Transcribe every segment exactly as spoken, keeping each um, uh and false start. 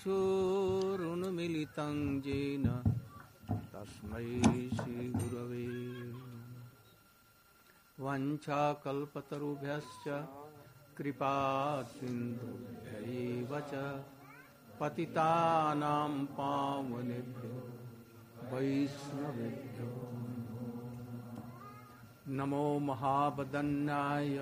चक्षुरुन्मिलितं येन तस्मै श्रीगुरवे वाञ्छाकल्पतरुभ्यश्च कृपासिन्धुभ्यैव च पतितानां पावनेभ्यो वैष्णवेभ्यो नमो महावदन्याय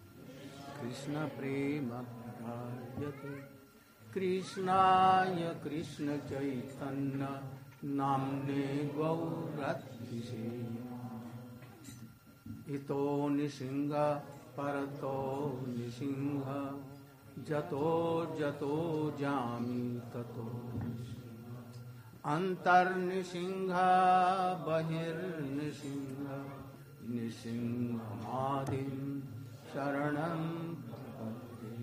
कृष्णप्रेमप्रदायते कृष्णाय कृष्णचैतन्य नाम्ने गौरत्रिषे इतो निसिंह परतो निसिंह जतो जतो जामि ततो अंतर्निसिंह बहिर्निसिंह निसिंहमादिं शरणं प्रपद्ये।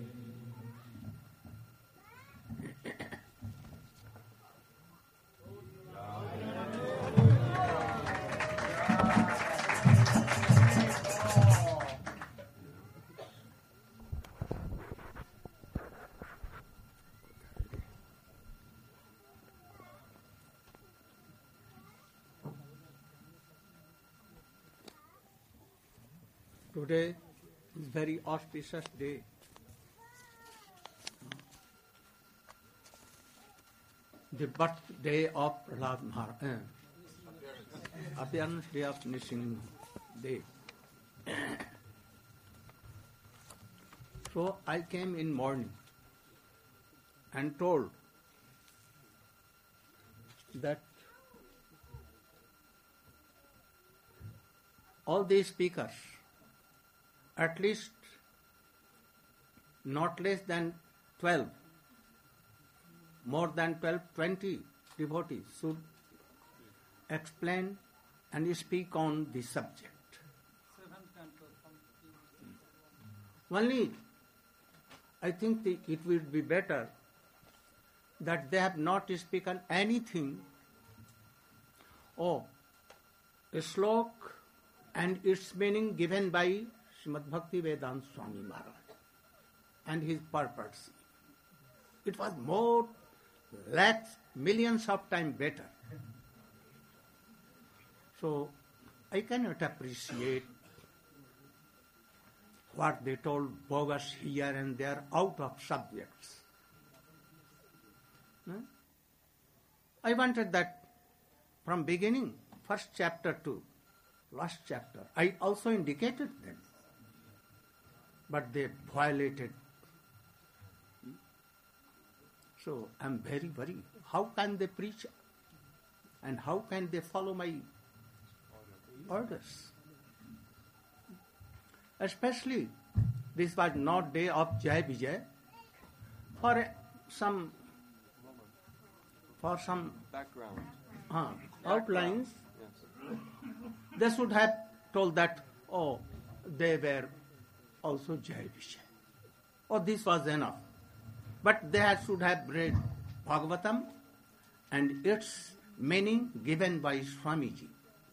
Today is very auspicious day. The birthday of Prahlad Maharaj, uh, appearance day of Nisingha day. So I came in morning and told that all these speakers, at least not less than twelve, more than twelve, twenty devotees should explain and speak on the subject. Only, I think the, it would be better that they have not spoken anything or a slok and its meaning given by Srimad Bhakti Vedanta Swami Maharaj and his purpose. It was more, lakhs, millions of times better. So I cannot appreciate what they told bogus here and there out of subjects. Hmm? I wanted that from beginning, first chapter to last chapter, I also indicated them. But they violated. So I am very worried. How can they preach and how can they follow my orders? Especially, this was not day of Jai Vijay. For some, for some background, uh, outlines, yes. They should have told that, oh, they were also Jai Vijay. Oh, this was enough. But they had, should have read Bhagavatam and its meaning given by Swamiji.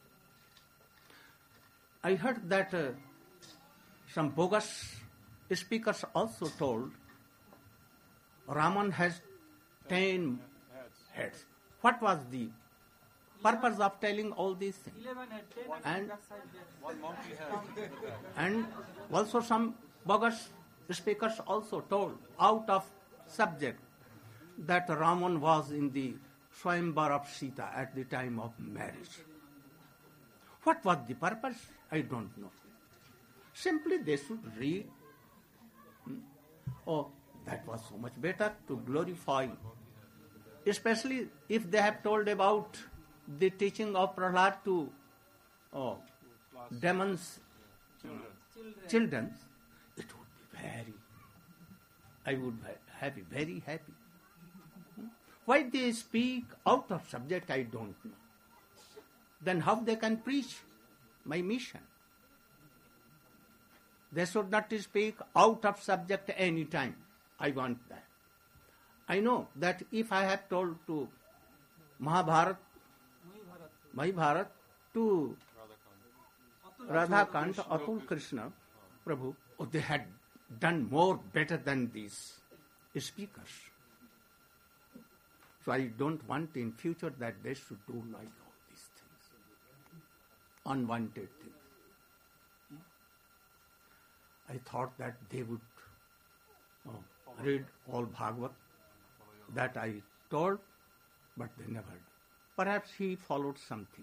I heard that uh, some bogus speakers also told Raman has ten heads. What was the purpose of telling all these things? And, One monkey head. and also some bogus speakers also told out of subject that Raman was in the Swayamvar of Sita at the time of marriage. What was the purpose? I don't know. Simply they should read. Oh, that was so much better to glorify. Especially if they have told about the teaching of Prahlad to oh, demons, children. children, it would be very, I would have be very happy. Why they speak out of subject, I don't know. Then how they can preach my mission? They should not speak out of subject any time. I want that. I know that if I have told to Mahabharat, Mahabharat to Radhakant, Atul Krishna, Prabhu, oh, they had done more better than these speakers. So I don't want in future that they should do like all these things, unwanted things. I thought that they would oh, read all Bhagavad that I told, but they never did. Perhaps he followed something.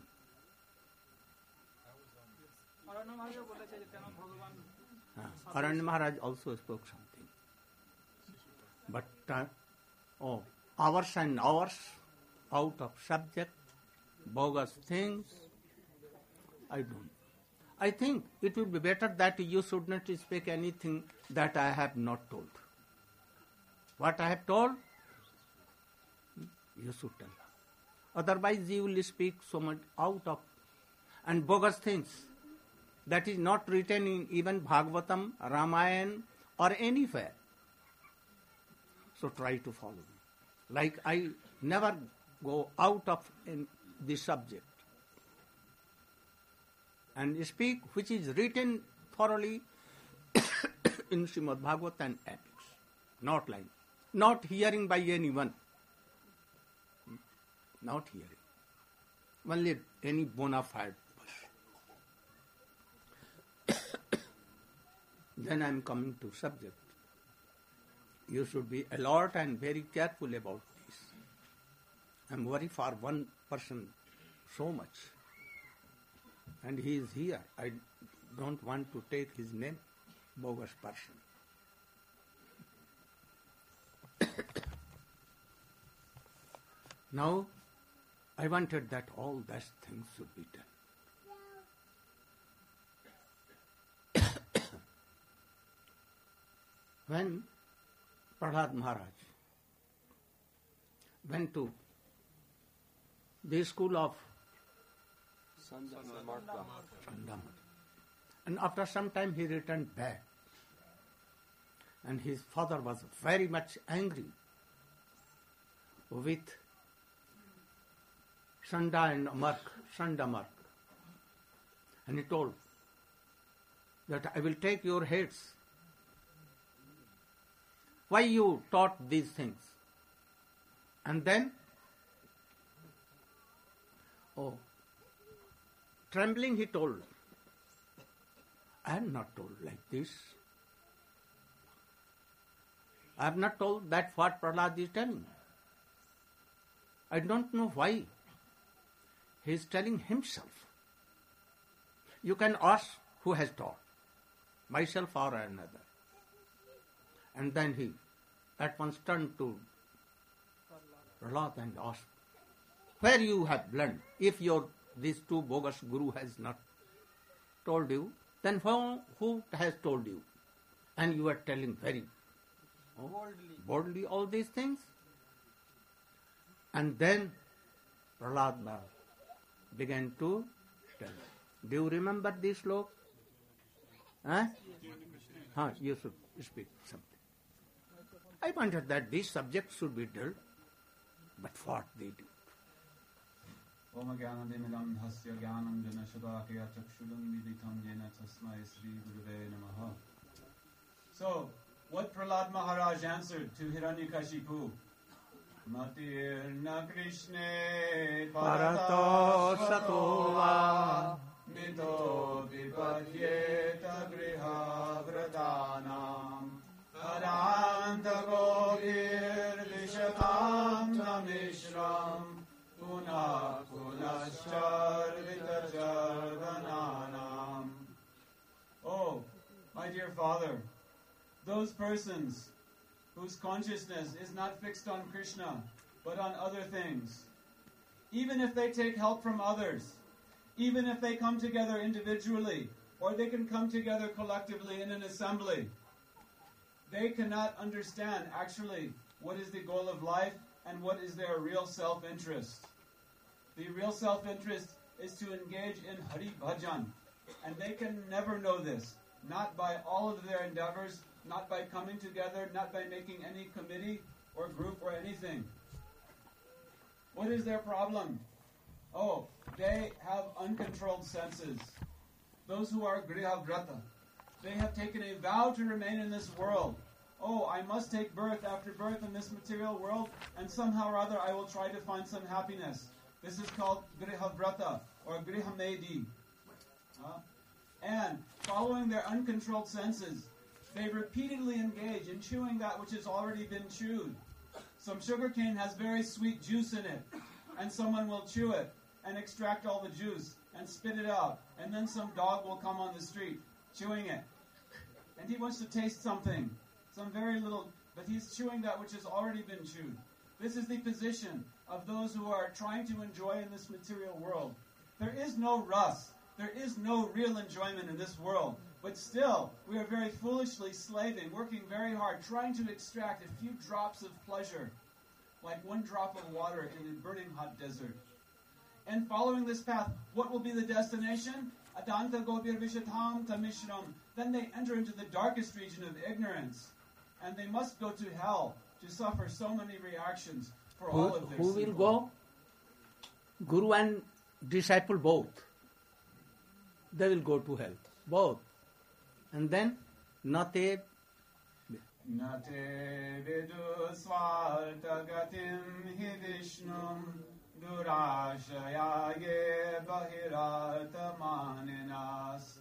Uh, Aranya Maharaj also spoke something. But, uh, oh, hours and hours out of subject, bogus things, I don't. I think it would be better that you should not speak anything that I have not told. What I have told, you should tell. Otherwise you will speak so much out of and bogus things that is not written in even Bhagavatam, Ramayana or anywhere. So try to follow me. Like I never go out of in the subject and speak which is written thoroughly in Srimad Bhagavat and epics. Not like, not hearing by anyone. Not hearing. Only any bona fide person. Then I am coming to subject. You should be alert and very careful about this. I am worried for one person so much. And he is here. I don't want to take his name, bogus person. Now, I wanted that all those things should be done. When Prahlad Maharaj went to the school of Chandamarka, and after some time he returned back, and his father was very much angry with Chanda and Mark, Chandamark, and he told that I will take your heads. Why you taught these things? And then, oh, trembling he told, I have not told like this. I have not told that what Prahlad is telling. I don't know why he is telling himself. You can ask who has taught, myself or another. And then he at once turned to Prahlad and asked, where you have learned? If your these two bogus guru has not told you, then who, who has told you? And you are telling very oh, boldly. boldly all these things. And then Prahlad began to tell. Do you remember this slok? Huh? Huh, you should speak something. I wanted that this subject should be dealt, but what they do. Om Gyanam Dimidam Hasya Gyanam Jana Shadakya Chakshulam Viditam Jena Tasmai Sri Guruve Namaha. So, what Prahlad Maharaj answered to Hiranyakashipu? Matirna Krishne Parato Satova Mito Vipadyeta Griha Vradanam Aranta Govir Vishatam Namishram Puna Punaschar Vitajarvananam. Oh, my dear father, those persons whose consciousness is not fixed on Krishna, but on other things, even if they take help from others, even if they come together individually, or they can come together collectively in an assembly, they cannot understand actually what is the goal of life and what is their real self-interest. The real self-interest is to engage in Hari Bhajan, and they can never know this, not by all of their endeavors, not by coming together, not by making any committee or group or anything. What is their problem? Oh, they have uncontrolled senses. Those who are Griha Vrata, they have taken a vow to remain in this world, oh, I must take birth after birth in this material world, and somehow or other I will try to find some happiness. This is called Grihavrata, or Grihamedi. Uh, and following their uncontrolled senses, they repeatedly engage in chewing that which has already been chewed. Some sugarcane has very sweet juice in it, and someone will chew it and extract all the juice and spit it out, and then some dog will come on the street chewing it. And he wants to taste something, some very little, but he's chewing that which has already been chewed. This is the position of those who are trying to enjoy in this material world. There is no rus, there is no real enjoyment in this world, but still, we are very foolishly slaving, working very hard, trying to extract a few drops of pleasure, like one drop of water in a burning hot desert. And following this path, what will be the destination? Adanta Gopir Vishatam Tamishram. Then they enter into the darkest region of ignorance, and they must go to hell to suffer so many reactions for Who, all of their who will sinful- go? Guru and disciple both. They will go to hell. Both. And then, Nate Nate vidu svartagatim hi vishnum durashayaye bahirata maninas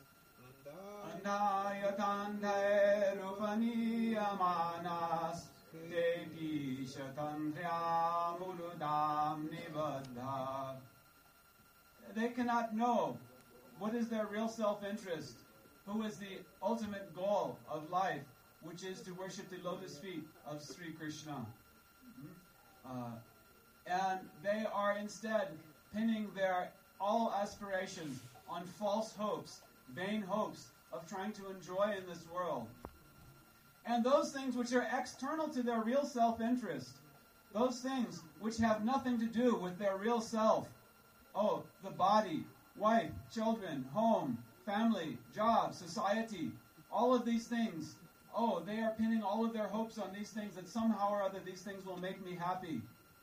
andayatandhay rupaniyamanas teti shatandrya murudam nibadha. They cannot know what is their real self-interest, who is the ultimate goal of life, which is to worship the lotus feet of Sri Krishna. Uh, and they are instead pinning their all aspirations on false hopes, vain hopes of trying to enjoy in this world. And those things which are external to their real self-interest, those things which have nothing to do with their real self, oh, the body, wife, children, home, family, job, society, all of these things, oh, they are pinning all of their hopes on these things, that somehow or other these things will make me happy.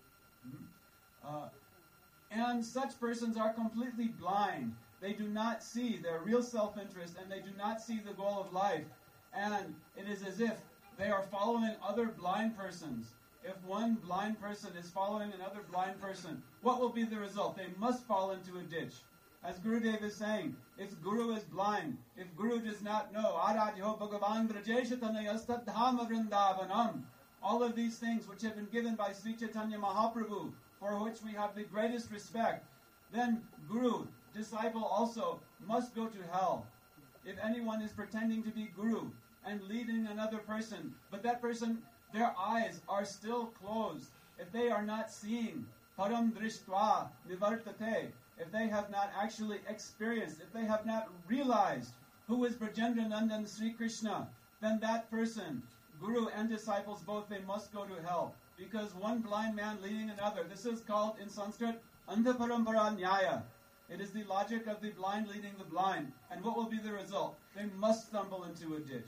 Uh, and such persons are completely blind. They do not see their real self-interest, and they do not see the goal of life. And it is as if they are following other blind persons. If one blind person is following another blind person, what will be the result? They must fall into a ditch. As Gurudev is saying, if Guru is blind, if Guru does not know, Aradhyo Bhagavan Brajeshatanayastad Dhama Vrindavanam, all of these things which have been given by Sri Chaitanya Mahaprabhu, for which we have the greatest respect, then Guru, disciple also, must go to hell. If anyone is pretending to be Guru and leading another person, but that person, their eyes are still closed, if they are not seeing, Param Drishtva Nivartate, if they have not actually experienced, if they have not realized who is Brajendra Nandan Sri Krishna, then that person, Guru and disciples both, they must go to hell. Because one blind man leading another, this is called in Sanskrit, Andha Parampara Nyaya. It is the logic of the blind leading the blind. And what will be the result? They must stumble into a ditch.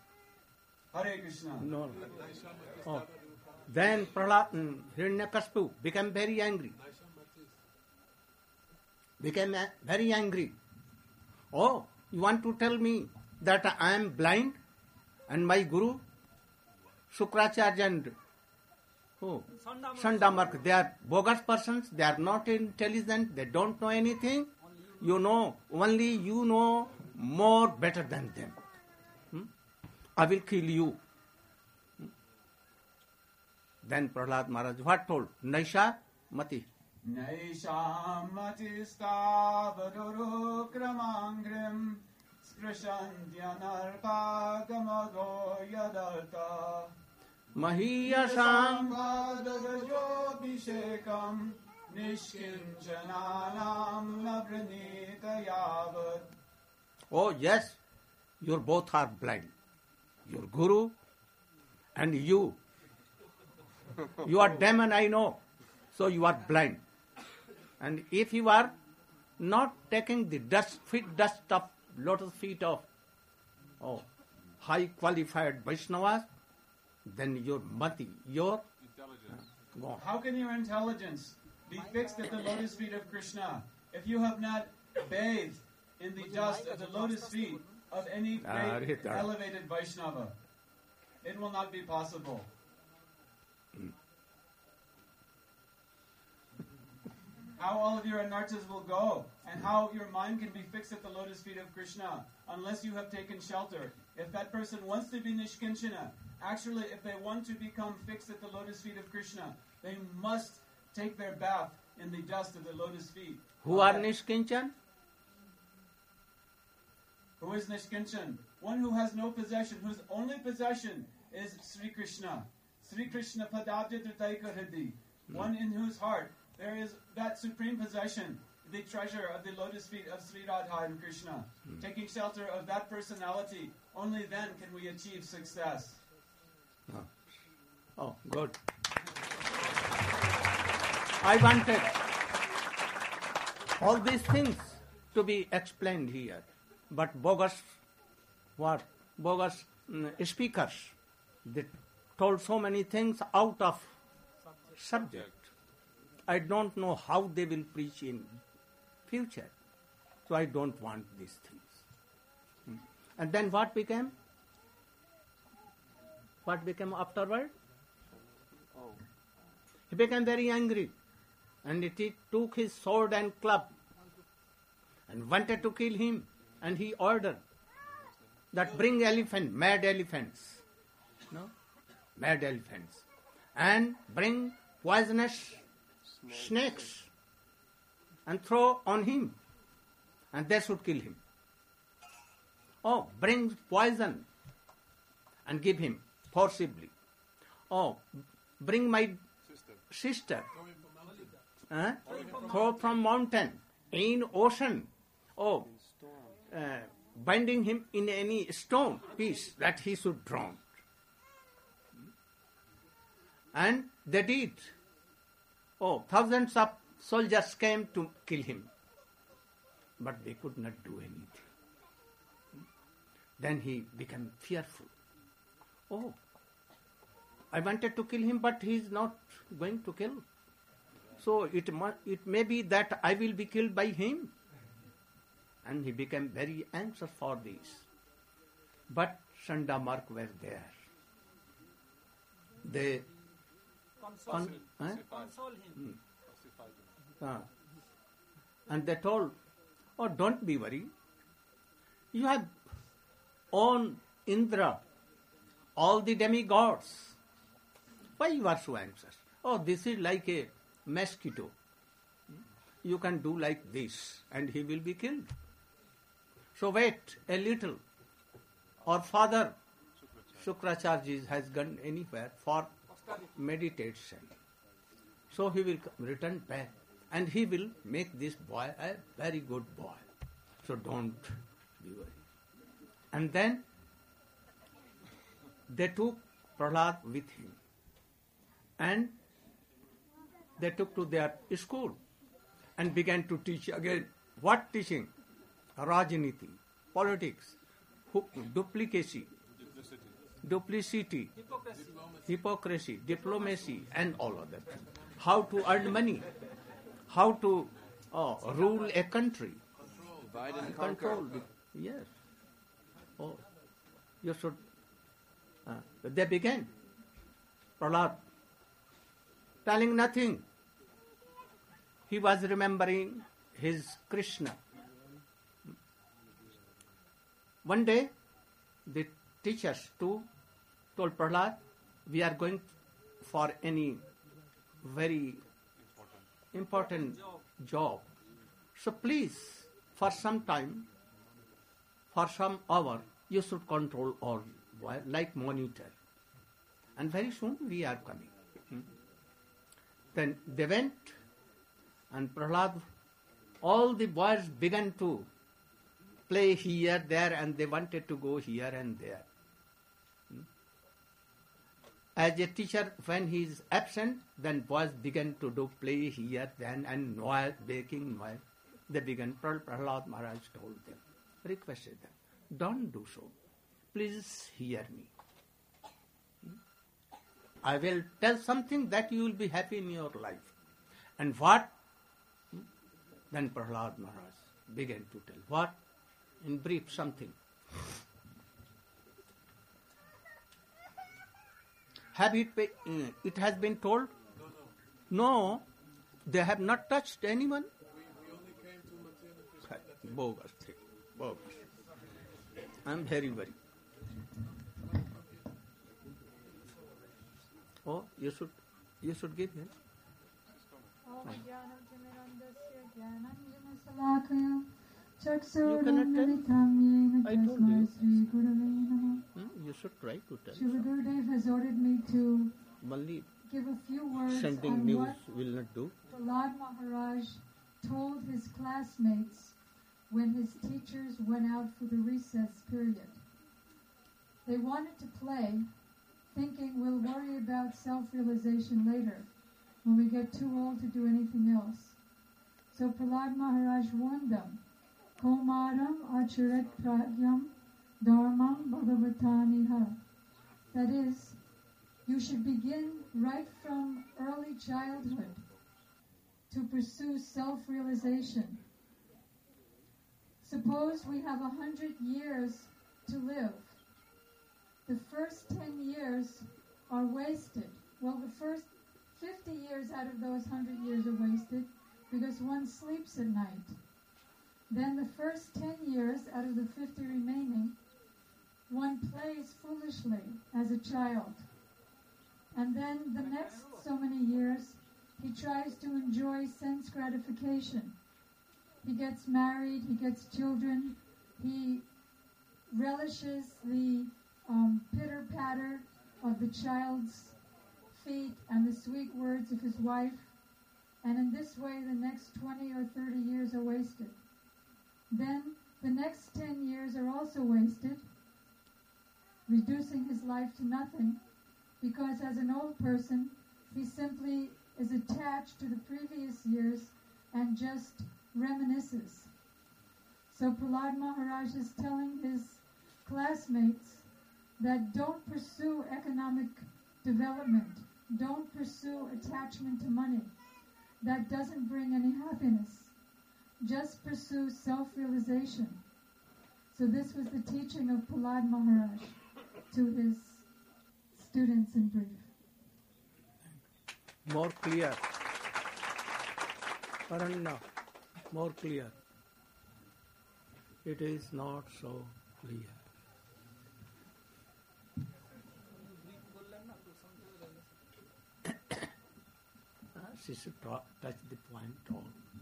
Hare Krishna. No. Oh. Then Prahlad, mm, Hiranyakaspu became very angry. Became a- very angry. Oh, you want to tell me that I am blind and my Guru, Shukracharya and oh, Sandamark, they are bogus persons, they are not intelligent, they don't know anything. You know, only you know more better than them. Hmm? I will kill you. Hmm? Then Prahlad Maharaj, what told? Naisha Mati. Naisham matistavaru kramangrim sprashantyanarka gamado yadarta Mahiyasam. Vadavajobhishekam nishkinchananam navranita yavat. Oh yes, you both are blind. Your Guru and you. You are demon, I know. So you are blind. And if you are not taking the dust, feet dust of lotus feet of oh, high qualified Vaishnavas, then your mati, your Intelligence. uh, go on. How can your intelligence be fixed at the lotus feet of Krishna if you have not bathed in the dust of the lotus feet of any great elevated Vaishnava? it will not be possible. How all of your anarthas will go, and how your mind can be fixed at the lotus feet of Krishna, unless you have taken shelter. If that person wants to be Nishkinchana, actually, if they want to become fixed at the lotus feet of Krishna, they must take their bath in the dust of the lotus feet. Who are Nishkinchan? Who is Nishkinchan? One who has no possession, whose only possession is Sri Krishna. Sri Krishna Padabja Dritaika Hridi. One in whose heart there is that supreme possession, the treasure of the lotus feet of Sri Radha and Krishna. Mm. Taking shelter of that personality, only then can we achieve success. Oh, oh good. I wanted all these things to be explained here, but bogus, what? Bogus um, speakers, they told so many things out of subject. I don't know how they will preach in future. So I don't want these things. Hmm. And then what became? What became afterward? Oh. He became very angry. And he took his sword and club and wanted to kill him. And he ordered that bring elephant, mad elephants. No? Mad elephants. And bring poisonous snakes and throw on him, and they should kill him. Oh, bring poison and give him forcibly. Oh, bring my sister, sister. Huh? Throw from mountain, in ocean. Oh, uh, binding him in any stone piece that he should drown. And they did. Oh, thousands of soldiers came to kill him, but they could not do anything. Then he became fearful. Oh, I wanted to kill him, but he is not going to kill. So it mu- it may be that I will be killed by him. And he became very anxious for this. But Chandamark were there. They Console con- him. eh? Console him. Ah. And they told, oh, don't be worried. You have owned Indra, all the demigods. Why you are so anxious? Oh, this is like a mosquito. You can do like this and he will be killed. So wait a little. Our father, Shukracharya, has gone anywhere for meditation. So he will return back and he will make this boy a very good boy. So don't be worried. And then they took Prahlad with him and they took to their school and began to teach again. What teaching? Rajaniti, politics, duplicacy, duplicity, Hypocrisy. hypocrisy, diplomacy, and all other things. How to earn money, how to uh, rule a country, Divide and control. conquer. The, yes. Oh, you should. Uh, they began. Prahlad telling nothing. He was remembering his Krishna. One day, the teachers too told Prahlad, we are going for any very important job. So please, for some time, for some hour, you should control all, like monitor. And very soon we are coming. Hmm? Then they went, and Prahlad, all the boys began to play here, there, and they wanted to go here and there. Hmm? As a teacher, when he is absent, then boys began to do play here, then, and noise, making noise. They began, Prahlad Maharaj told them, requested them, don't do so. Please hear me. Hmm? I will tell something that you will be happy in your life. And what? Hmm? Then Prahlad Maharaj began to tell. What? In brief, something. Have it, be, uh, it has been told? No, they have not touched anyone. Bogus thing, bogus. I am very worried. Oh, you should, you should give him. You cannot tell. I told you. Hmm? You should try to tell. Shri Gurudev has ordered me to Only give a few words sending on news what will not do. Prahlad Maharaj told his classmates when his teachers went out for the recess period. They wanted to play, thinking we'll worry about self-realization later, when we get too old to do anything else. So Prahlad Maharaj warned them, Komaram acharet pragyam dharmam bhagavataniha. That is, you should begin right from early childhood to pursue self-realization. Suppose we have a hundred years to live. The first ten years are wasted. Well, the first fifty years out of those hundred years are wasted because one sleeps at night. Then the first ten years out of the fifty remaining, one plays foolishly as a child. And then the next so many years, he tries to enjoy sense gratification. He gets married, he gets children, he relishes the um, pitter-patter of the child's feet and the sweet words of his wife. And in this way, the next twenty or thirty years are wasted. Then the next ten years are also wasted, reducing his life to nothing, because as an old person, he simply is attached to the previous years and just reminisces. So Prahlad Maharaj is telling his classmates that don't pursue economic development, don't pursue attachment to money. That doesn't bring any happiness. Just pursue self-realization. So this was the teaching of Prahlad Maharaj to his students in brief. More clear. Paranda, more clear. It is not so clear. She should talk, touch the point all.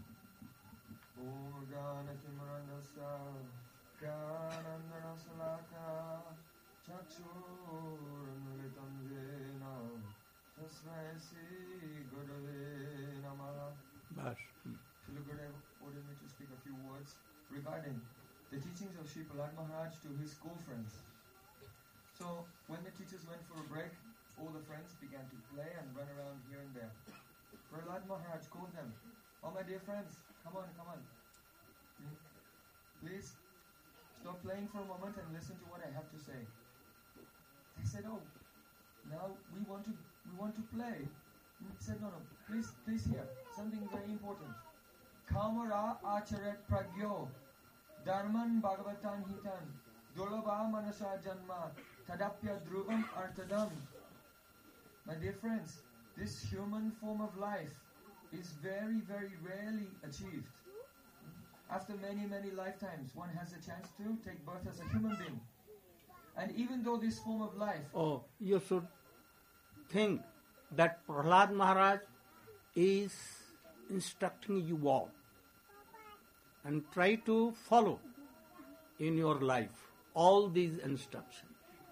Bas. Shri Gurudev ordered me to speak a few words regarding the teachings of Sri Prahlad Maharaj to his school friends. So, when the teachers went for a break, all the friends began to play and run around here and there. Prahlad Maharaj called them, "Oh my dear friends, come on, come on. Hmm? Please, stop playing for a moment and listen to what I have to say." They said, "Oh, now we want to we want to play." He said, "No, no, please, please hear something very important. Kamara acharet pragyo, dharman bhagavatan hitan, durlabha manasa janma, tadapya dhruvam artadam." My dear friends, this human form of life is very, very rarely achieved. After many, many lifetimes, one has a chance to take birth as a human being. And even though this form of life... Oh, you should think that Prahlad Maharaj is instructing you all. And try to follow in your life all these instructions.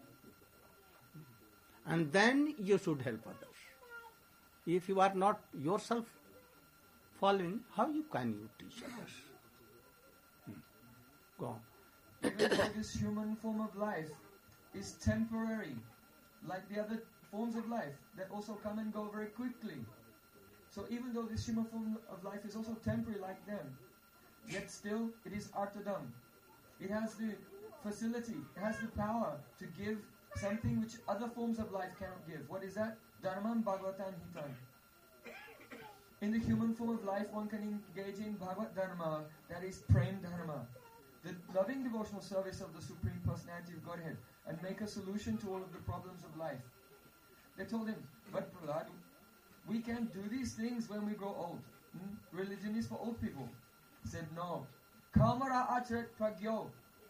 And then you should help others. If you are not yourself following, how you can you teach others? Hmm. Go on. Even though this human form of life is temporary, like the other forms of life that also come and go very quickly. So even though this human form of life is also temporary like them, yet still it is artadam. It has the facility, it has the power to give something which other forms of life cannot give. What is that? Dharmam bhagavatan hitan. In the human form of life, one can engage in Bhagavat Dharma, that is Prem Dharma, the loving devotional service of the Supreme Personality of Godhead, and make a solution to all of the problems of life. They told him, but Prahlad, we can do these things when we grow old. Hmm? Religion is for old people. He said, no. Kamara achat pragyo.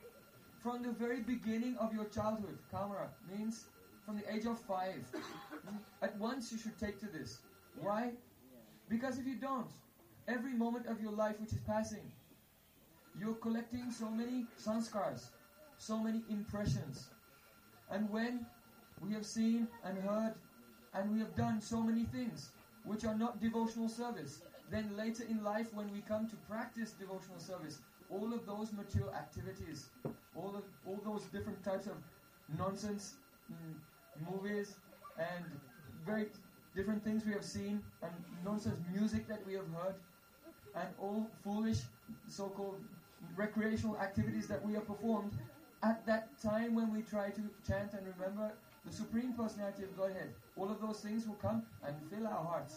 From the very beginning of your childhood, kamara means from the age of five. Hmm? At once you should take to this. Why? Because if you don't, every moment of your life which is passing, you're collecting so many sanskars, so many impressions. And when we have seen and heard and we have done so many things which are not devotional service, then later in life when we come to practice devotional service, all of those material activities, all of all those different types of nonsense mm, movies and very different things we have seen and nonsense music that we have heard and all foolish so-called recreational activities that we have performed, at that time when we try to chant and remember the Supreme Personality of Godhead, all of those things will come and fill our hearts.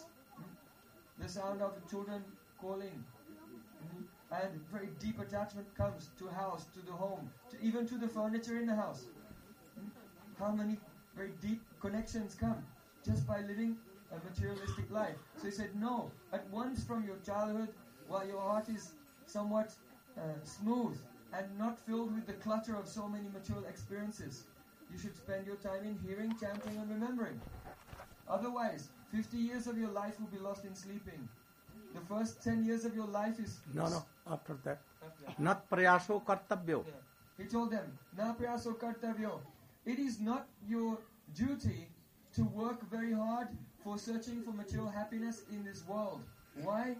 Mm. The sound of the children calling, mm. and very deep attachment comes to house, to the home, to even to the furniture in the house. Mm. How many very deep connections come just by living a materialistic life. So he said, no, at once from your childhood, while your heart is somewhat uh, smooth and not filled with the clutter of so many material experiences, you should spend your time in hearing, chanting and remembering. Otherwise, fifty years of your life will be lost in sleeping. The first ten years of your life is... No, no, after that. Nat prayaso kartabyo. Yeah. He told them, Na prayaso kartavyo. It is not your duty to work very hard for searching for material happiness in this world. Why?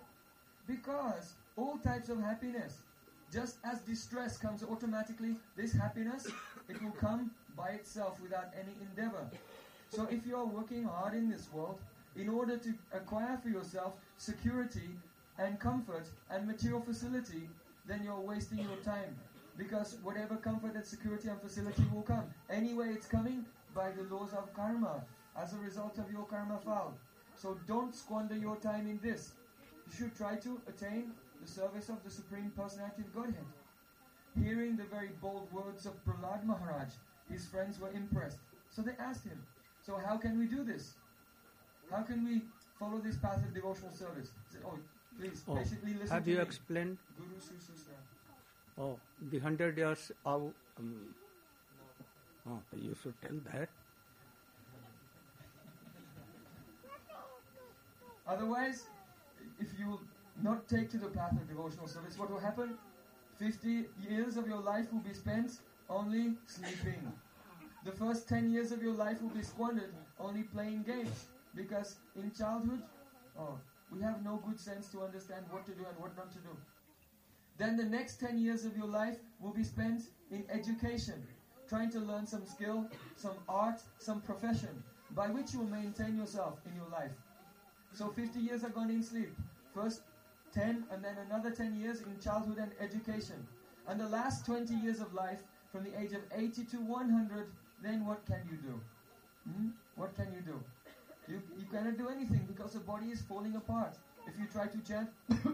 Because all types of happiness, just as distress comes automatically, this happiness, it will come by itself without any endeavor. So if you are working hard in this world, in order to acquire for yourself security and comfort and material facility, then you're wasting your time. Because whatever comfort and security and facility will come, anyway it's coming by the laws of karma, as a result of your karma file. So don't squander your time in this. You should try to attain the service of the Supreme Personality of Godhead. Hearing the very bold words of Prahlad Maharaj, his friends were impressed. So they asked him, so how can we do this? How can we follow this path of devotional service? He said, oh, please, Oh, patiently listen have to you me. explained? Guru Sususra. Oh, the hundred years of... Um, oh, you should tell that. Otherwise, if you not take to the path of devotional service, what will happen? fifty years of your life will be spent only sleeping. The first ten years of your life will be squandered only playing games. Because in childhood, oh, we have no good sense to understand what to do and what not to do. Then the next ten years of your life will be spent in education, trying to learn some skill, some art, some profession, by which you will maintain yourself in your life. So fifty years are gone in sleep. First ten and then another ten years in childhood and education. And the last twenty years of life, from the age of eighty to one hundred, then what can you do? Hmm? What can you do? You, you cannot do anything because the body is falling apart. If you try to chant,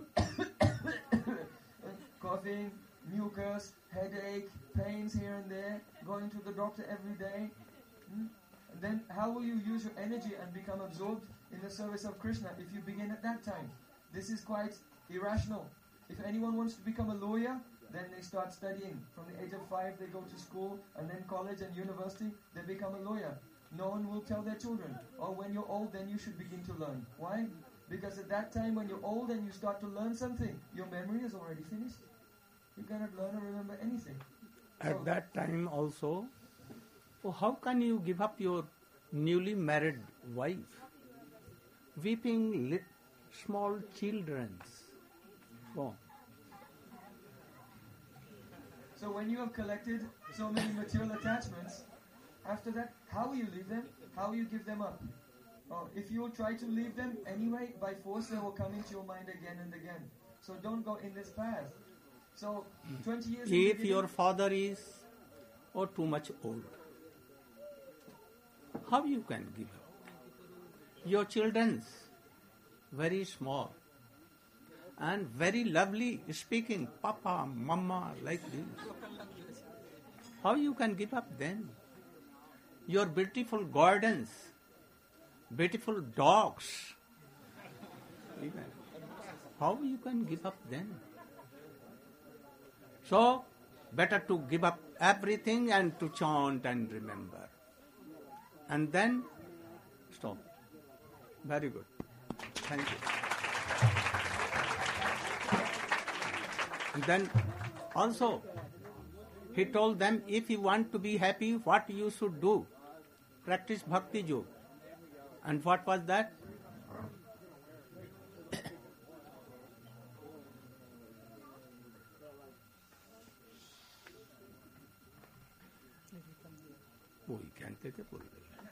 coughing, mucus, headache, pains here and there, going to the doctor every day, hmm? then how will you use your energy and become absorbed in the service of Krishna if you begin at that time? This is quite irrational. If anyone wants to become a lawyer, then they start studying. From the age of five, they go to school, and then college and university, they become a lawyer. No one will tell their children, oh, when you're old, then you should begin to learn. Why? Because at that time, when you're old and you start to learn something, your memory is already finished. You cannot learn or remember anything. At So- that time also, oh, how can you give up your newly married wife? Weeping lit small children's. Oh. So when you have collected so many material attachments, after that, how will you leave them? How will you give them up? Oh, if you try to leave them anyway, by force they will come into your mind again and again. So don't go in this path. So twenty years... in the If your beginning- father is or too much old, how you can give up? Your children's very small and very lovely, speaking papa, mama, like this. How you can give up then? Your beautiful gardens, beautiful dogs. How you can give up then? So, better to give up everything and to chant and remember. And then, stop. Very good. Thank you. And then, also, he told them, if you want to be happy, what you should do? Practice Bhakti Yoga. And what was that? वही कहते थे बोल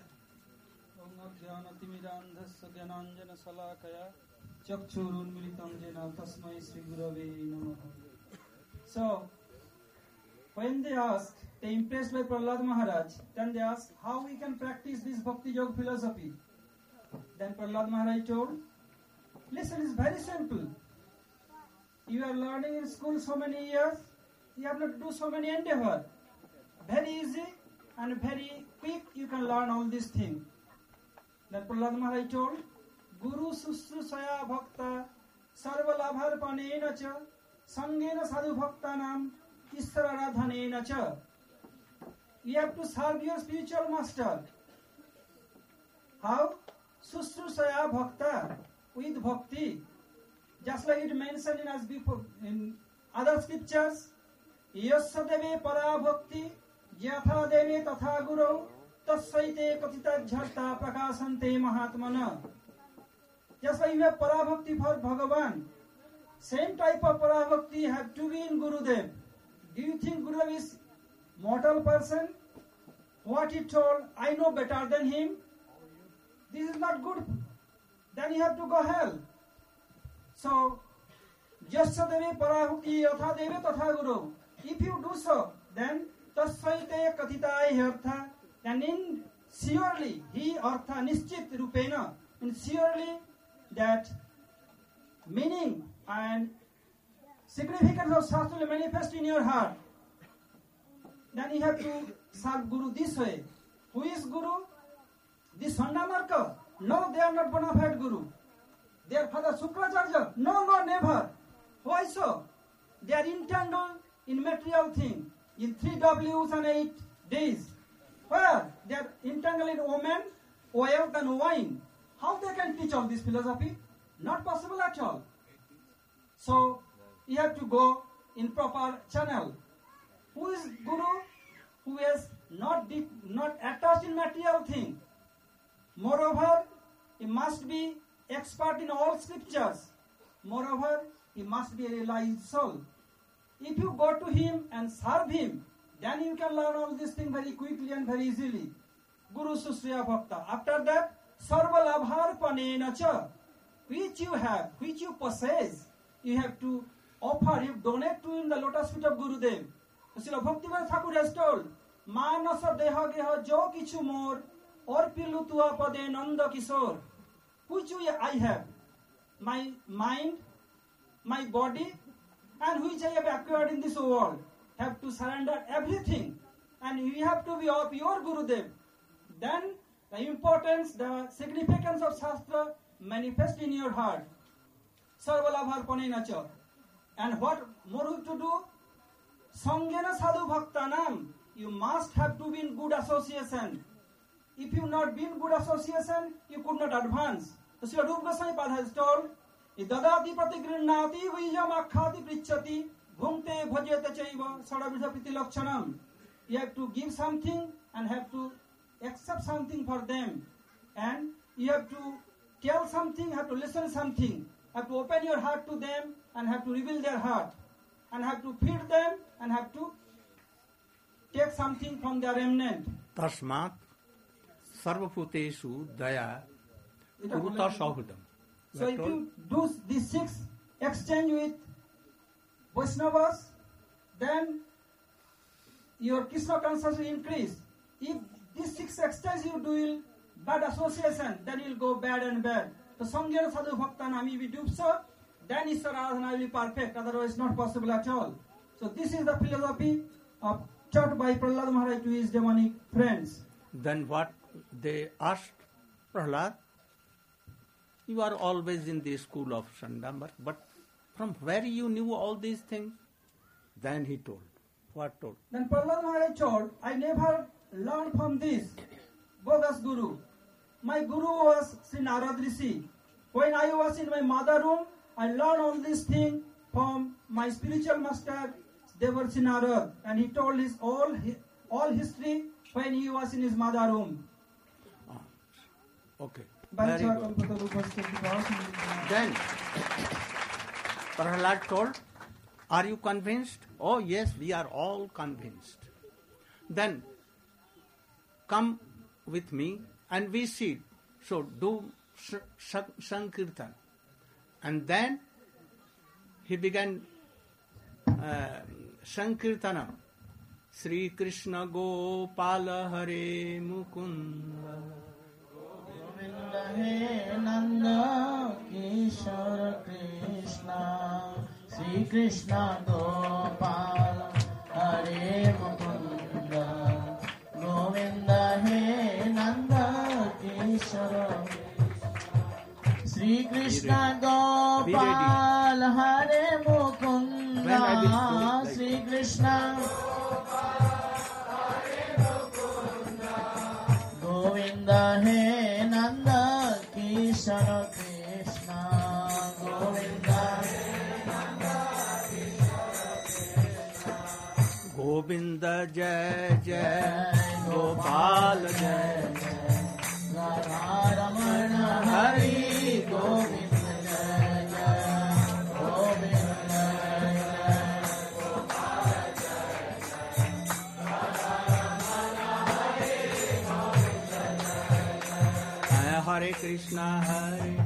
ज्ञानतिमिरान्धस्य ज्ञानाञ्जनशलाकया चक्षुरुन्मीलितं येन तस्मै श्रीगुरवे नमः. So, when they asked, they impressed by Prahlad Maharaj, then they asked how we can practice this Bhakti Yoga philosophy. Then Prahlad Maharaj told, listen, it's very simple. You are learning in school so many years, you have not to do so many endeavor. Very easy and very quick you can learn all these things. Then Prahlad Maharaj told, Guru Susrusaya Bhakta Sarva Labharpanena Cha Sangena Sadhu Bhaktanam Ishvara Radhanena Cha. You have to serve your spiritual master. How? Susrusaya Bhakta, with bhakti. Just like it mentioned in as before in other scriptures, Yasya deve para bhakti Yatha deve tatha guru Tassaite katita jharta prakasante mahatmana. Just like you have para bhakti for Bhagavan, same type of para bhakti have to be in Gurudev. Do you think Gurudev is mortal person? What he told, I know better than him. This is not good. Then you have to go hell. So, Yasya deve para bhakti Yatha deve tatha guru. If you do so, then Tassaite katita jharta. And in surely, he artha nischit rupena, and surely that meaning and significance of Shastra will manifest in your heart. Then you have to serve Guru this way. Who is Guru? This Sandamarka? No, they are not bona fide Guru. Their father Sukracharya? No, no, never. Why so? They are entangled in material thing, in three W's and eight days. Where? They are entangled in women, wealth and wine. How they can teach all this philosophy? Not possible at all. So, you have to go in proper channel. Who is Guru? Who is not deep, not attached in material thing. Moreover, he must be expert in all scriptures. Moreover, he must be a realized soul. If you go to him and serve him, then you can learn all these things very quickly and very easily. Guru Susriya Bhakta. After that, Sarva Labharpanena Cha, which you have, which you possess, you have to offer, you donate to in the lotus feet of Gurudev. Srila Bhaktivinoda Thakur has told, Manasa Deha Geha Jo Kichu Mor, Orpilu Tua Pade Nanda Kishore. Which you, I have? My mind, my body, and which I have acquired in this world. Have to surrender everything, and you have to be of your Gurudev. Then the importance, the significance of Shastra manifest in your heart. Sarva Labharpanena Cha. And what more to do? Sangena Sadhu Bhaktanam. You must have to be in good association. If you not be in good association, you could not advance. So Srila Rupa Goswami Pad has told, Idadati pratigrinnati vijam akhati prichati bhumte bhajeta chaiva sadavidha priti lakshanam. You have to give something and have to accept something for them. And you have to tell something, have to listen something. Have to open your heart to them and have to reveal their heart. And have to feed them and have to take something from their remnant. Tasmat sarvabhuteshu daya kuruta sahudam. So if you do these six exchange with Vaishnavas, then your Krishna consciousness will increase. If these six exchange you do bad association, then you will go bad and bad. So Sangena Sadhu Bhaktanam, if you do so, then Ishvara Radhana will be perfect, otherwise not possible at all. So this is the philosophy of taught by Prahlad Maharaj to his demonic friends. Then what they asked Prahlad, you are always in the school of Sandambar, but from where you knew all these things? Then he told. What told? Then Prahlad Maharaj told, I never learned from this bogus guru. My guru was Sri Narad Rishi. When I was in my mother room, I learned all these things from my spiritual master, Devarsi Narad. And he told his all, all history when he was in his mother room. Ah, okay. Very good. Then Prahlad told, are you convinced? Oh yes, we are all convinced. Then come with me and we see. So do Sankirtan. And then he began uh, Sankirtanam. Sri Krishna Gopala Hare Mukunda Govinda He Nanda Kishore Krishna Sri Krishna Gopala Hare Mukunda Govinda He Nanda Kishore Sri Krishna Gopala Hare Mukunda Sri Krishna Govinda He Nanda Kishore Krishna Govinda He Nanda Kishore Govinda Jai Jai Gopal Jai Jai Radha Ramana Hari Govinda Jai Jai Govinda Jai Gopal Jai Jai Radha Ramana Hari Govinda Jai Jai Hare Krishna Hare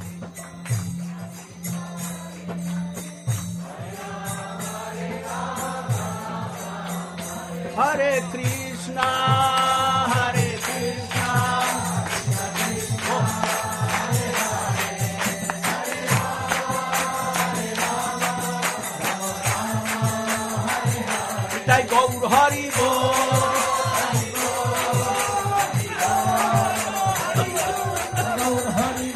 Hare Krishna Hare Krishna Jai Gaur Hari Bol Gaur Hari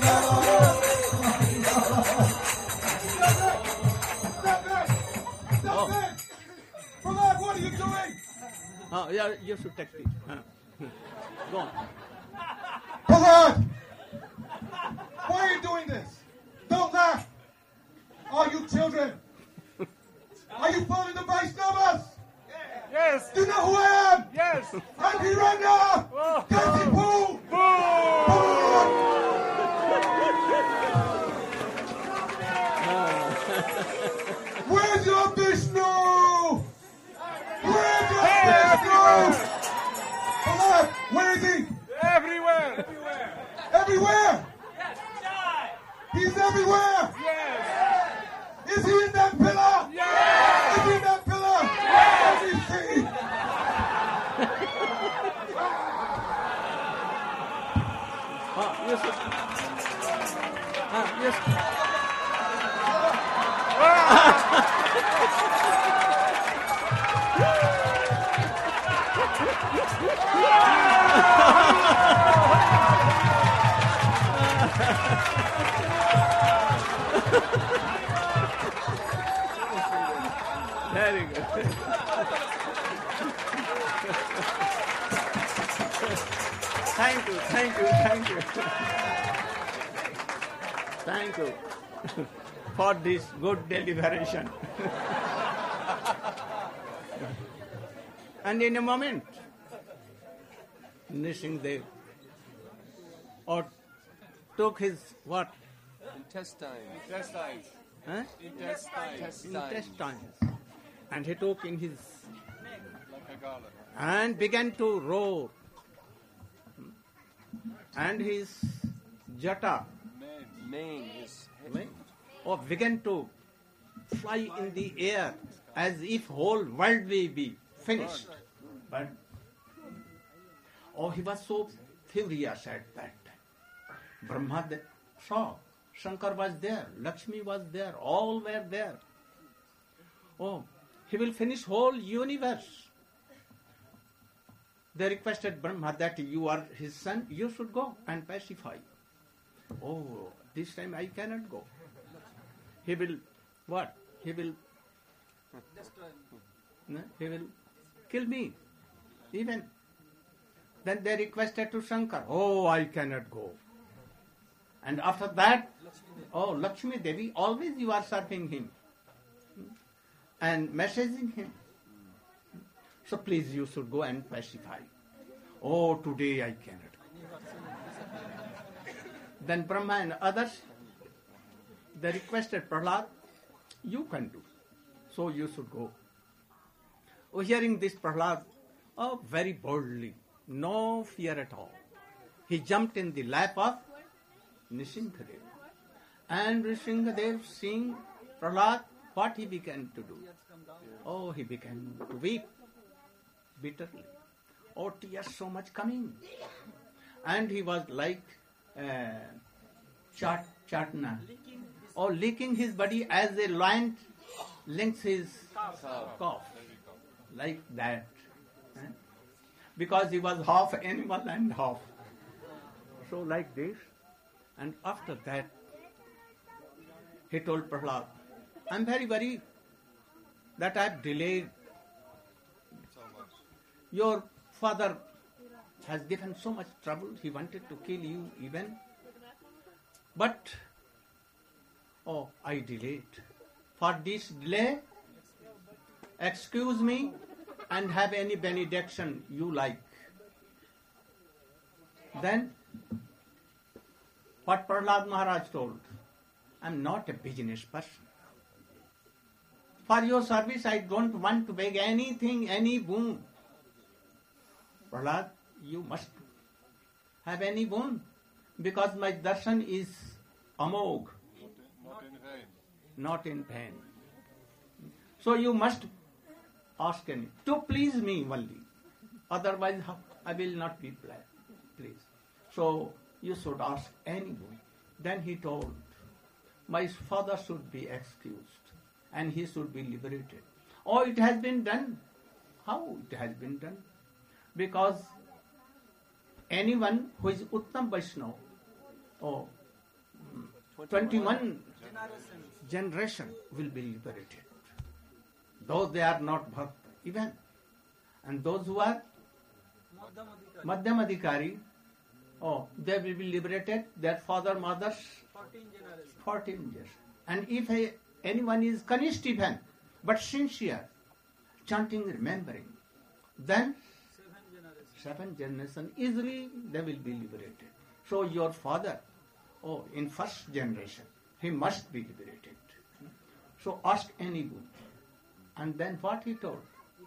Stop it! Prahlad, what are you doing? Oh, yeah, you should take it. Uh, Go on. Prahlad! Why are you doing this? Don't laugh! Are you children? Are you following the Vaishnavas? Yes. Do you know who I am? Yes. I'm Hiranya! Oh. Kanchipu! Where's your Vishnu? Where's your Vishnu? Prahlad, where is he? Everywhere. Everywhere. Everywhere! He's everywhere! Yes. Is he in that pillar? Yes. Is he in that pillar? Yes. Let me see. Ah, yes. Ah, yes. Very good. Thank you, thank you, thank you. Thank you for this good deliberation. And in a moment, Nrsimhadev or took his what? Intestines. Intestines. Huh? Intestines. Intestines. And he took in his Like a garland. and began to roar. And his jata Mane is or began to fly in the air as if whole world will be finished. But oh, he was so furious at that time. Brahma saw, Shankar was there, Lakshmi was there, all were there. Oh, he will finish whole universe. They requested Brahma that you are his son, you should go and pacify. Oh, this time I cannot go. He will, what? He will, no, he will kill me. Even then they requested to Shankar, oh, I cannot go. And after that, oh, Lakshmi Devi, always you are serving him and messaging him. So please you should go and pacify. Oh, today I cannot go. Then Brahma and others, they requested Prahlad, you can do. So you should go. Oh, hearing this Prahlad, oh, very boldly, no fear at all. He jumped in the lap of Nrsimhadev. And Nrsimhadev seeing Prahlad, what he began to do? Oh, he began to weep bitterly. Oh, tears so much coming. And he was like uh, chat, Chatna. Oh, licking his body as a lion licks his cough. Like that. Eh? Because he was half animal and half. So like this. And after that, he told Prahlad, I'm very worried that I've delayed. Your father has given so much trouble. He wanted to kill you even. But, oh, I delayed. For this delay, excuse me and have any benediction you like. Then, what Prahlad Maharaj told, I'm not a business person. For your service, I don't want to beg anything, any boon. Prahlad, you must have any boon, because my darshan is amog, Not in vain. not in vain. So you must ask any, to please me only. Otherwise, I will not be pleased. So you should ask any boon. Then he told, my father should be excused and he should be liberated. Oh, it has been done. How it has been done? Because anyone who is Uttam Vaishnava, oh, twenty-one generation will be liberated. Those they are not bhakta, even. And those who are Madhyam Adhikari, oh, they will be liberated, their father, mothers, fourteen years. And if a, anyone is Kanishta even, but sincere, chanting, remembering, then seven generation, easily they will be liberated. So your father, oh, in first generation, he must be liberated. So ask any boon. And then what he told?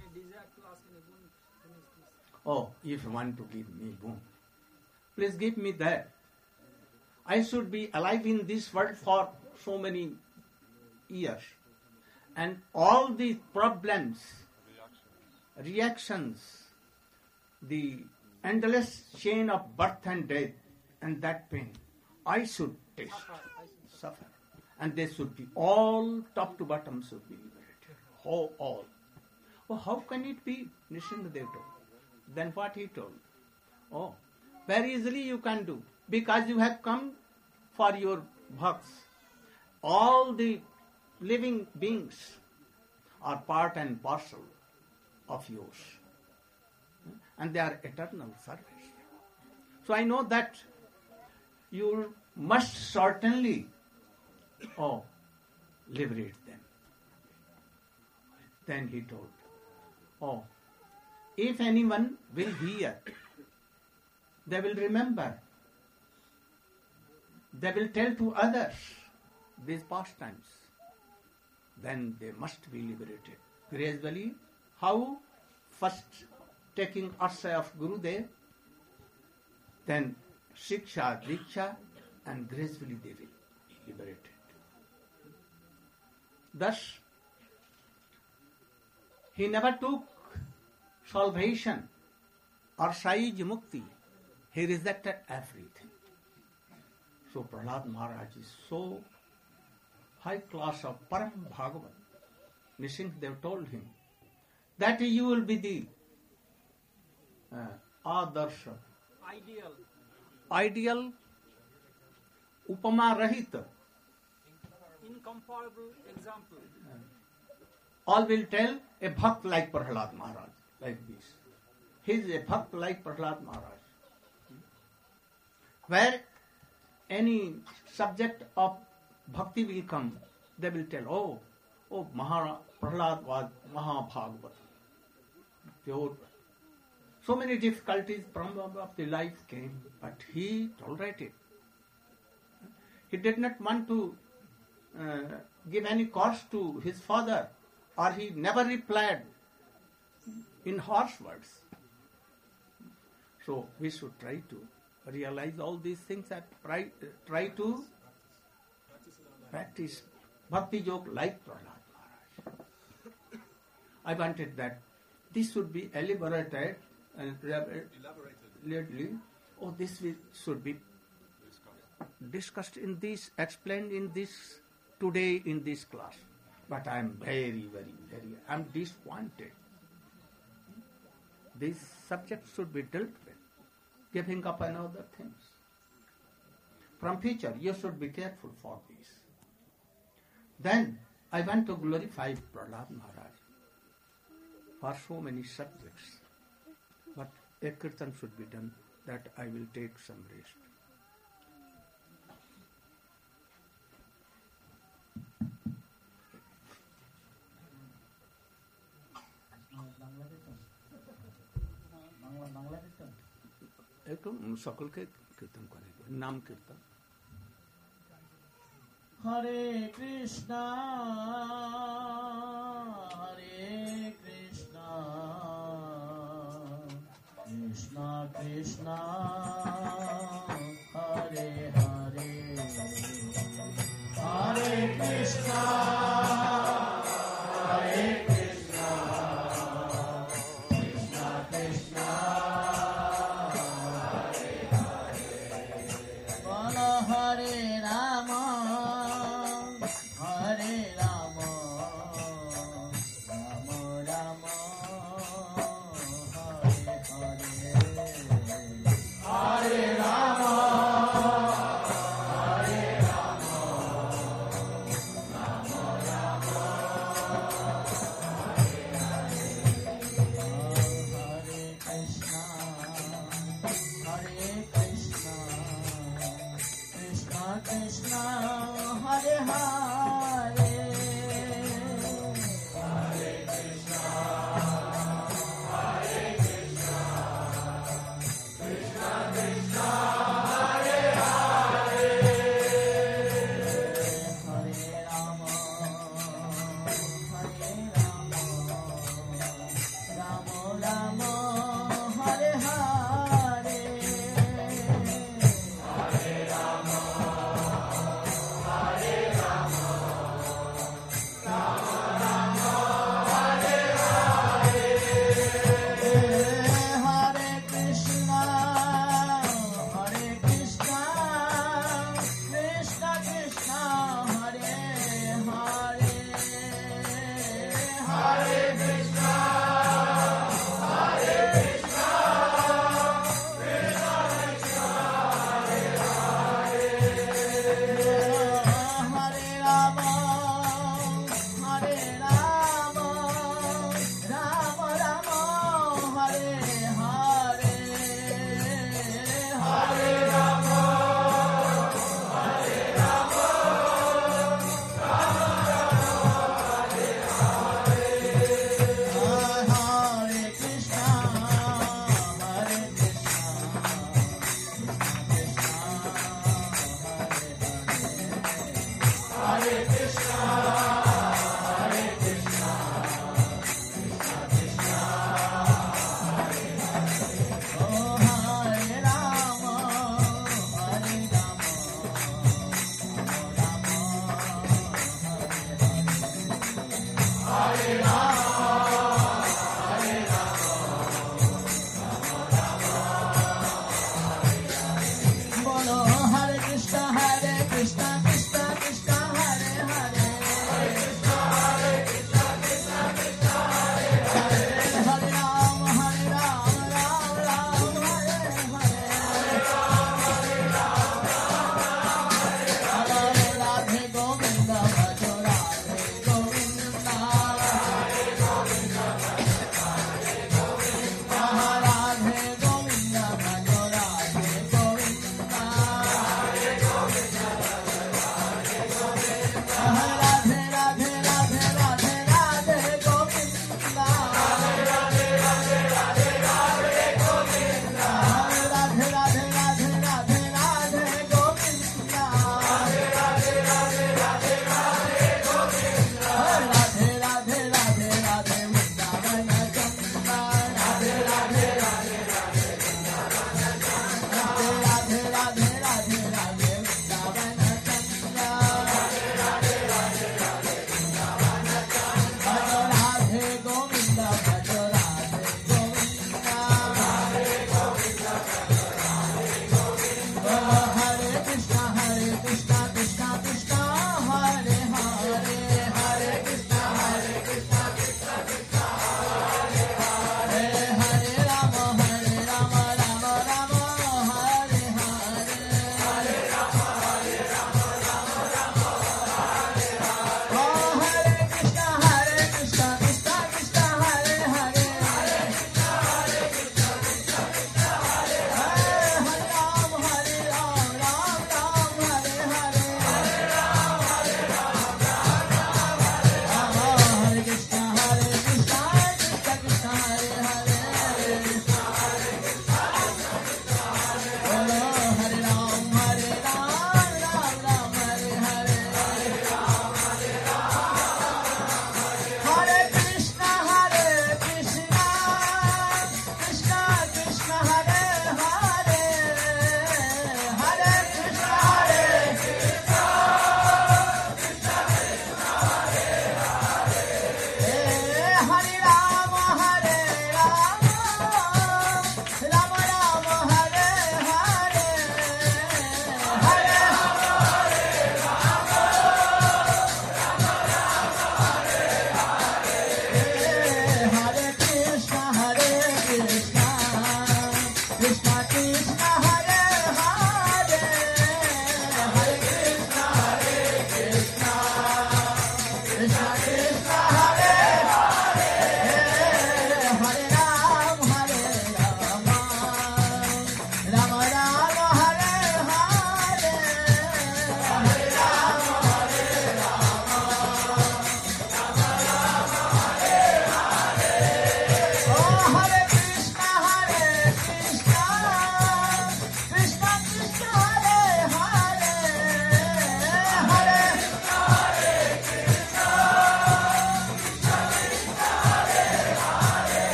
Oh, if you want to give me boon, please give me that. I should be alive in this world for so many years. And all the problems, reactions, the endless chain of birth and death and that pain, I should taste, suffer. And they should be all, top to bottom should be liberated. Oh, all. Oh, how can it be? Nrsimhadev told. Then what he told? Oh, very easily you can do. Because you have come for your bhakts. All the living beings are part and parcel of yours. And they are eternal service. So I know that you must certainly, oh, liberate them. Then he told, oh, if anyone will hear, they will remember, they will tell to others these pastimes, then they must be liberated. Gradually, how? First taking asay of Gurudev, then Shiksha, Diksha, and gradually they will be liberated. Thus, he never took salvation or Saij Mukti. He rejected everything. So Prahlad Maharaj is so high class of Param Bhagavat. Nrsimhadev told him that you will be the uh, Adarsha, Ideal. ideal upama rahit. Incomparable example. All will tell a bhakt like Prahlad Maharaj, like this. He is a bhakt like Prahlad Maharaj. Where any subject of bhakti will come, they will tell, oh, oh, Mahara, Prahlad was Mahabhagavat. Pure. So many difficulties, problems of the life came, but he tolerated. He did not want to uh, give any cost to his father, or he never replied in harsh words. So we should try to realize all these things and try, try to practice bhakti yoga like Prahlad Maharaj. I wanted that this should be elaborated and elaboratedly. Oh, this will, should be discussed in this, explained in this, today in this class. But I am very, very, very, I am disappointed. This subject should be dealt with, giving up on other things. From future, you should be careful for this. Then, I want to glorify Prahlad Maharaj for so many subjects. But a kirtan should be done, that I will take some rest. একটু সকলকে কীর্তন করে নাম কীর্তন হরে কৃষ্ণ হরে কৃষ্ণ কৃষ্ণ কৃষ্ণ হরে হরে হরে কৃষ্ণ হরে Krishna Krishna Krishna Hare Rama, Hare Rama, Rama Rama, Hare Hare.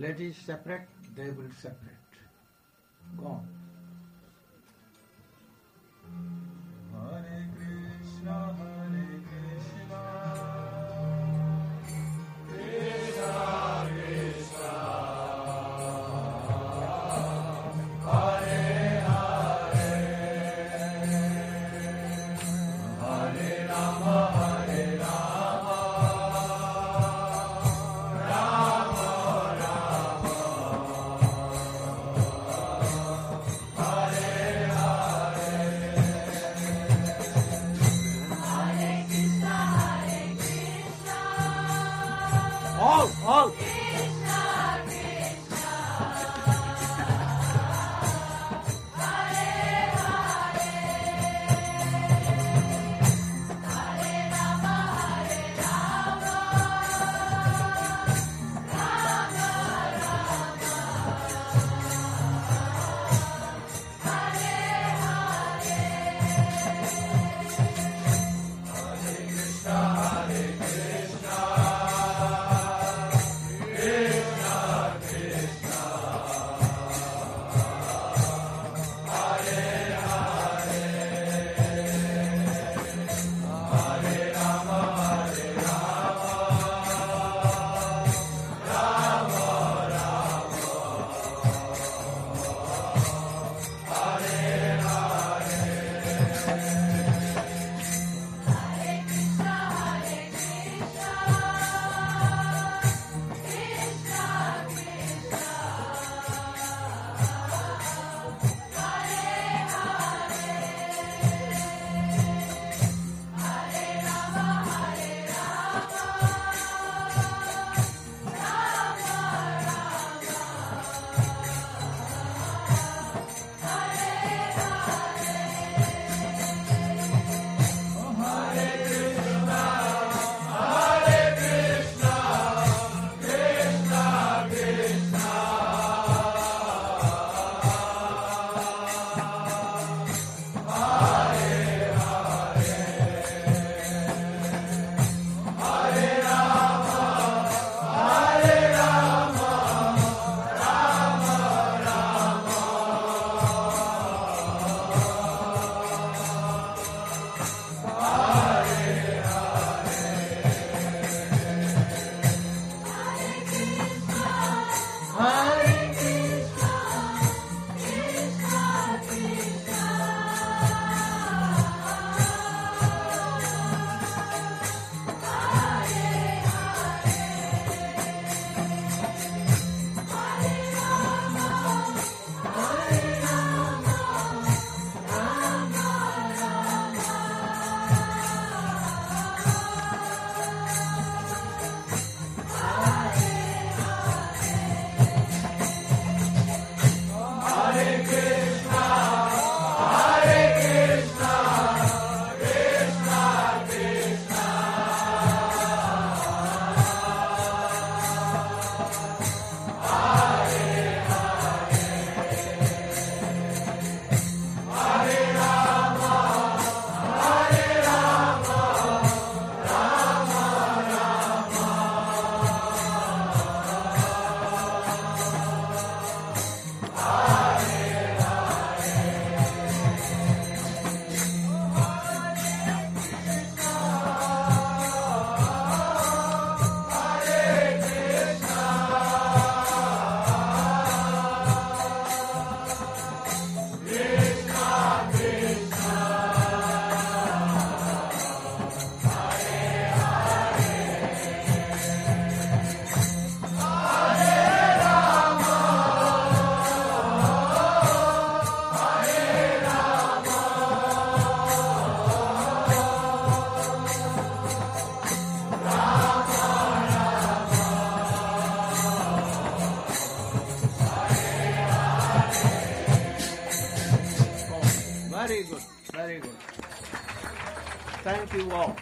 ladies separate, they will separate. Go on. Hare Krishna, Hare Krishna, Krishna Krishna, Hare Hare, Hare Rama, Hare Rama, Rama Rama, Hare All, all. Very good, very good. Thank you all.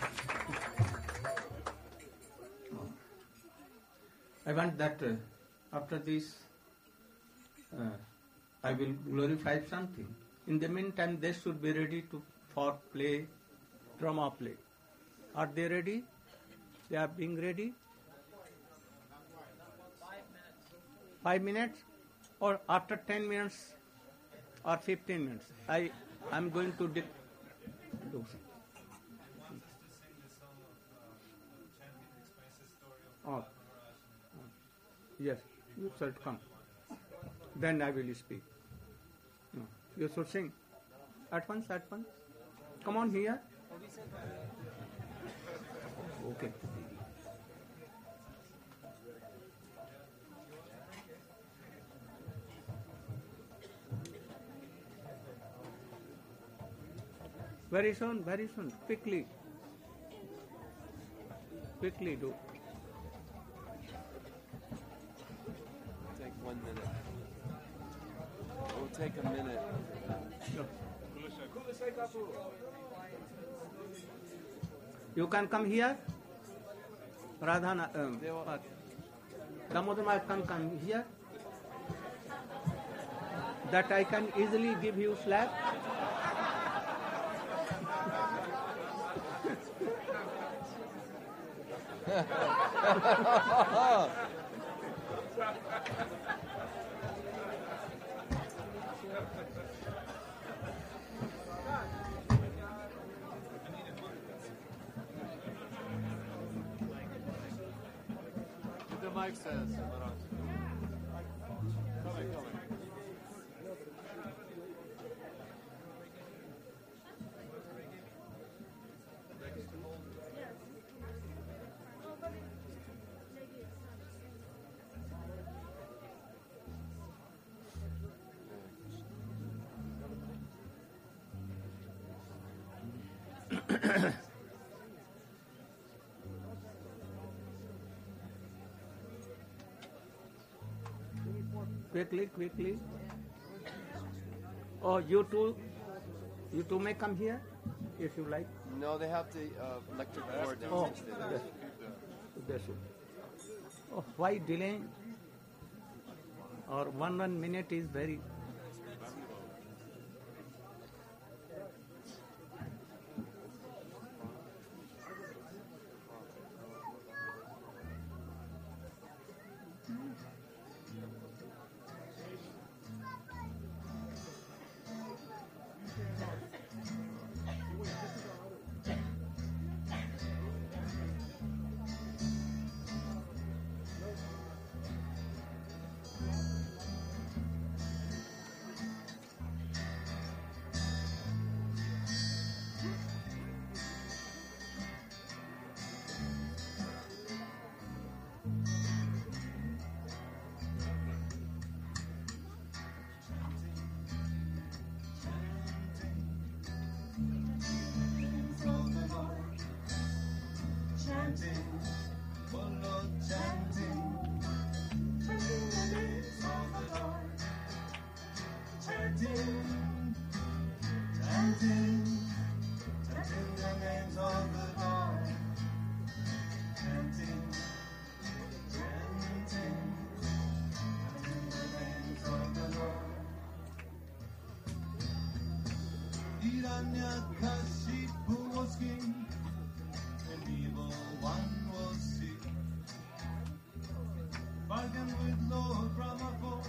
I want that uh, after this uh, I will glorify something. In the meantime, they should be ready to for play, drama play. Are they ready? They are being ready? five minutes, or after ten minutes, or fifteen minutes. I am going to di- do. Oh. Yes, you should come. Then I will speak. No. You should sing. At once, at once. Come on here. Okay. Very soon, very soon. Quickly. Quickly do. Take one minute. It will take a minute. No. You can come here. Radhana, um, what? Damodar can come here. That I can easily give you slap. The mic says. Coming, coming. Quickly, quickly. Oh, you two, you two may come here if you like. No, they have the uh, electric cord Oh, downstairs. yes. That's it. Oh, why delay? Or one one minute is very. Hiranyakashipu was king, an evil one was sick. Bargained with Lord Brahma for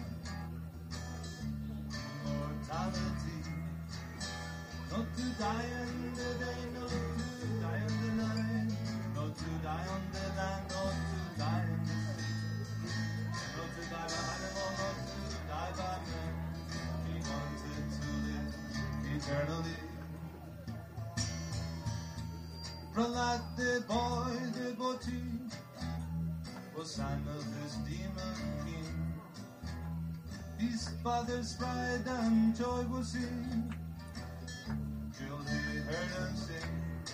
mortality. Not to die on the day, not to die on the night. Not to die on the land, not to die in the sea. Not to die by animal, not to die by man. He wanted to live eternally. Prahlad, the boy devotee, was son of his demon king. His father's pride and joy was in, till he heard him sing.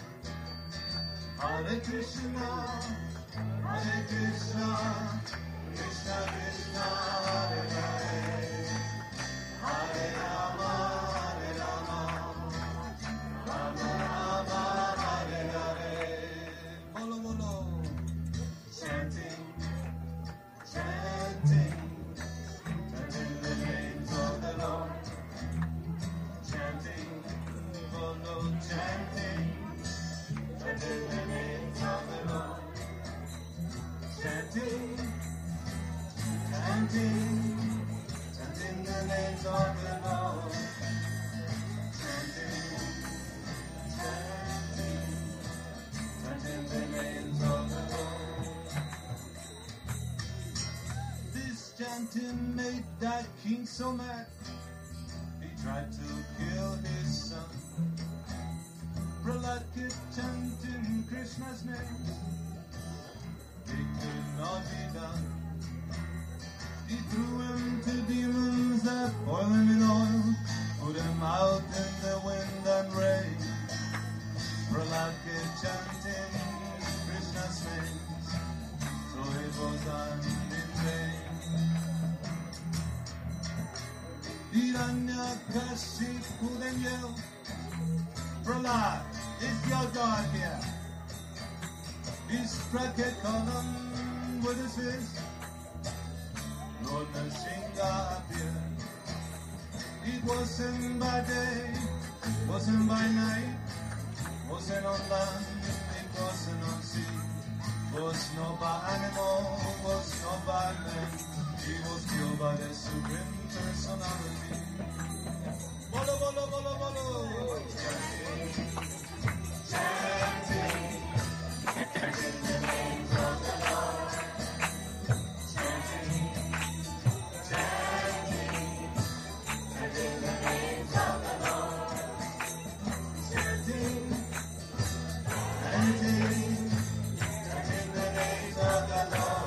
Hare Krishna, Hare Krishna, Krishna Krishna, Hare Hare, Hare Rama, Hare Rama, Rama Rama, Hare Hare. Bolo bolo, chanting, chanting, chanting the names of the Lord. Chanting, bolo, chanting, chanting the names of the Lord. Chanting, chanting. made that king so mad. He tried to kill his son. Prahlad kept chanting Krishna's name. It could not be done. He threw him to demons that boiled him in oil, put him out in the wind and rain. Prahlad kept chanting Krishna's name, so it was done in vain. Hiranyakashipu then yelled, Prahlad, is your God here? He struck a column with his fist. Lord Nrsimha appeared. It wasn't by day, wasn't by night, wasn't on land, it wasn't on sea. Was not by animal, was not by man. He was killed by the supreme personality. Bolo, bolo, bolo, bolo. Chanting, chanting, chanting the names of the Lord. Chanting, chanting, chanting the names of the Lord. Chanting, chanting, chanting the names of the Lord.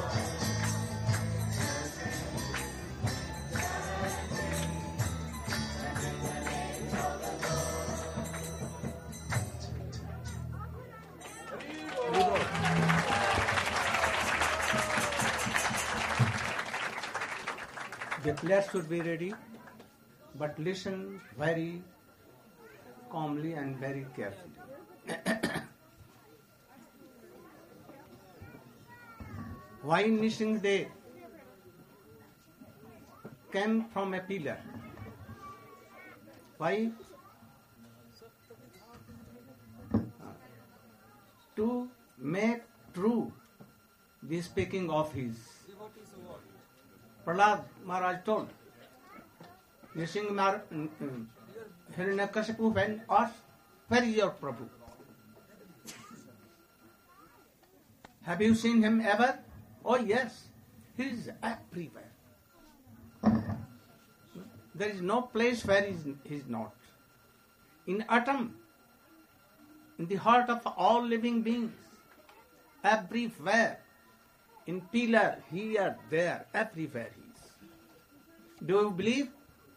The players should be ready, but listen very calmly and very carefully. Why Nising they came from a pillar? Why? To make true the speaking of his. Prahlad Maharaj told, Nising Hiranyakashipu went asked, where is your Prabhu? Have you seen him ever? Oh yes, he is everywhere. There is no place where he is not. In atom, in the heart of all living beings, everywhere. In pillar, here, there, everywhere he is. Do you believe?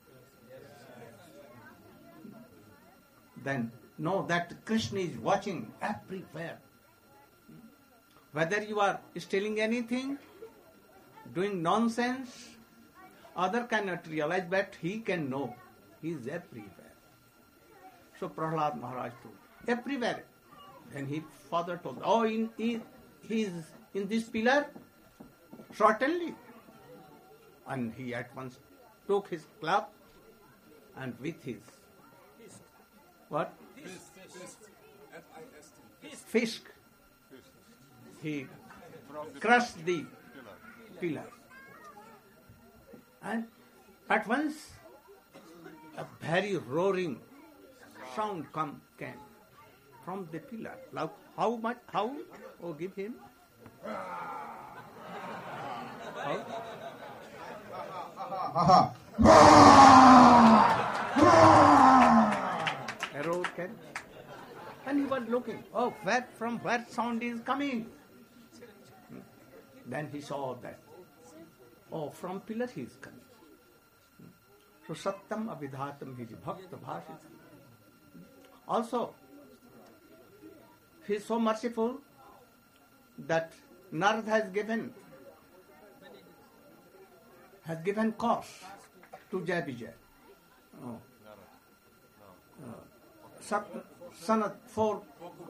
Then know that Krishna is watching everywhere. Whether you are stealing anything, doing nonsense, other cannot realize, but he can know. He is everywhere. So Prahlad Maharaj told, everywhere. And his father told, oh, in, he, he is in this pillar? Certainly. And he at once took his club and with his what? Fisk. He crushed the pillar. And at once a very roaring sound come came from the pillar. Now, how much? How? Oh, give him. How? A roar came. And he was looking. Oh, where from where sound is coming? Then he saw that. Oh, from pillar he is coming. So Satyam Abhidhatam Hiji Bhakta Bhashitam. Also, he is so merciful that Narad has given has given course to Jai Vijay. Oh. Uh, Sat, Sanat four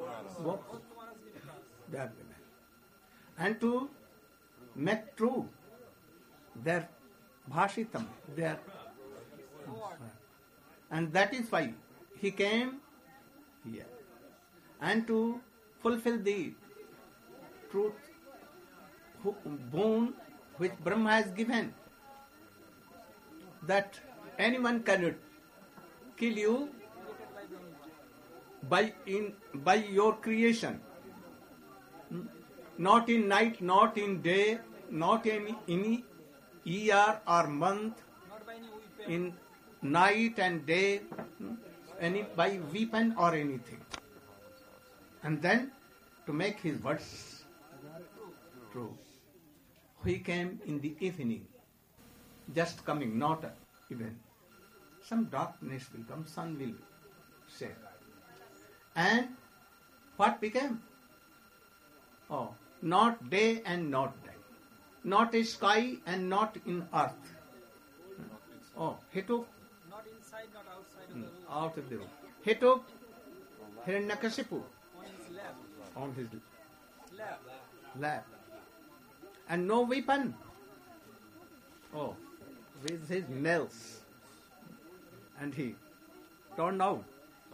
they are given. And to make true their Bhashitam, their and that is why he came here. And to fulfill the truth boon which Brahma has given, that anyone cannot kill you by in by your creation, not in night, not in day, not in any year or month, in night and day, any by weapon or anything. And then to make his words true, he came in the evening, just coming, not even. Some darkness will come, sun will set. And what became? Oh, not day and not night. Not a sky and not in earth. Oh, he took Not inside, not outside of mm, the room. out of the room. He took Hiranyakashipu On his lap. on his Lap. lap. And no weapon. Oh, with his nails. And he turned out.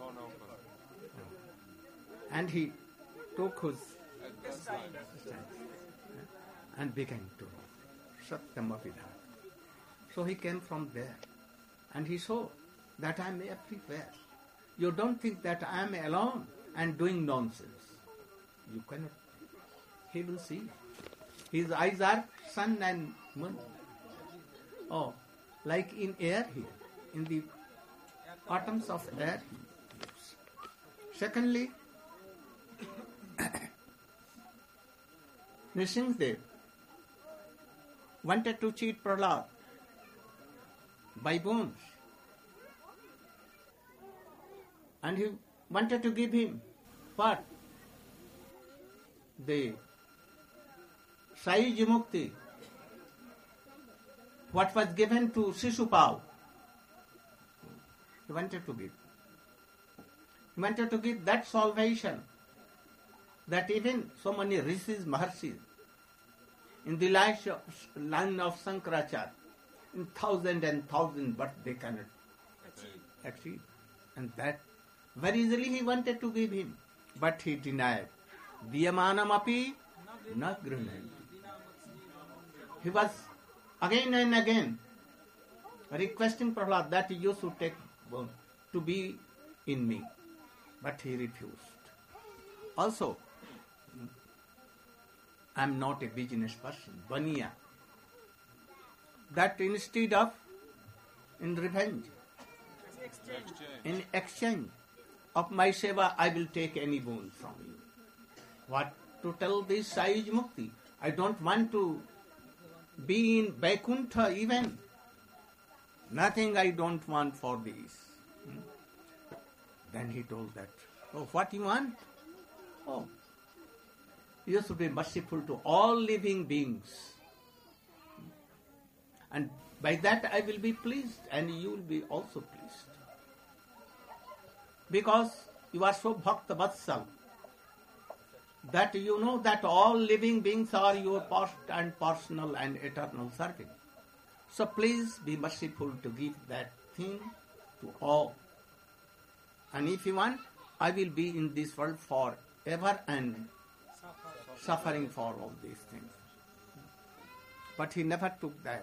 And he took his and began to Satyamavidha. So he came from there. And he saw that I am everywhere. You don't think that I am alone and doing nonsense. You cannot. He will see. His eyes are sun and moon. Oh, like in air here, in the atoms of air. Secondly, Nrsimhadev wanted to cheat Prahlad by boons. And he wanted to give him what? The Sai Mukti, what was given to Shishupal. He wanted to give. He wanted to give that salvation that even so many rishis, maharshis, in the line of Sankaracharya, in thousand and thousand, but they cannot achieve. And that very easily he wanted to give him, but he denied. Diyamanam api na grunanti. He was again and again requesting Prahlad that you should take to be in me, but he refused. Also, I am not a business person, Baniya. That instead of in revenge, in exchange of my seva, I will take any boon from you. What to tell this Sai Mukti? I don't want to be in Vaikuntha even. Nothing I don't want for this. Hmm? Then he told that, oh, what you want? Oh, you should be merciful to all living beings. And by that I will be pleased and you will be also pleased. Because you are so Bhakta Vatsal that you know that all living beings are your past and personal and eternal servant. So please be merciful to give that thing to all. And if you want, I will be in this world forever and suffering for all these things. But he never took that.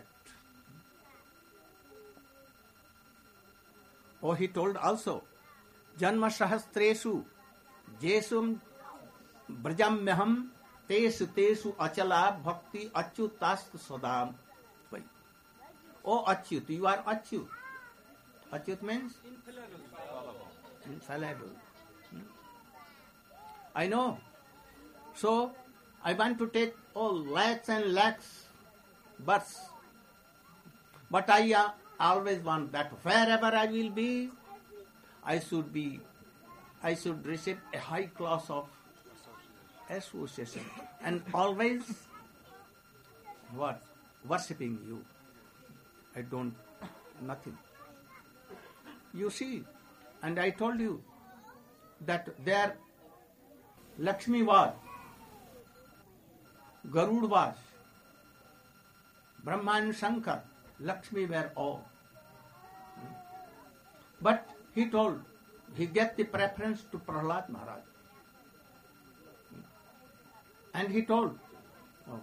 Oh, he told also, Janma sahastresu jesum brajamyaham tesu tesu achala bhakti achyutastu sadam. Oh, Achyut, you are Achyut. Achyut means? Infallible. Infallible. Hmm? I know. So, I want to take all lakhs and lakhs births. But I uh, always want that wherever I will be, I should be, I should receive a high class of association. And always, what? Worshipping you. I don't, nothing. You see, and I told you that there Lakshmi was, Garud was, Brahma and Shankar, Lakshmi were all. But he told, he gave the preference to Prahlad Maharaj. And he told, oh,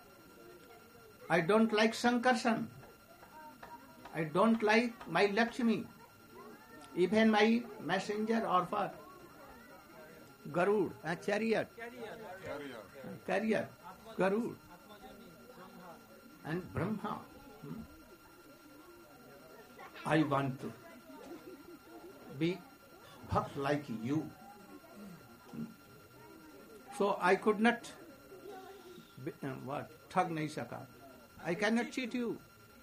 I don't like Shankarsan. I don't like my Lakshmi, even my messenger or what? Garud, a chariot, carrier, Garud, and Brahma. I want to be bhakt like you. So I could not, be, uh, what, thag nahi saka. I cannot cheat you.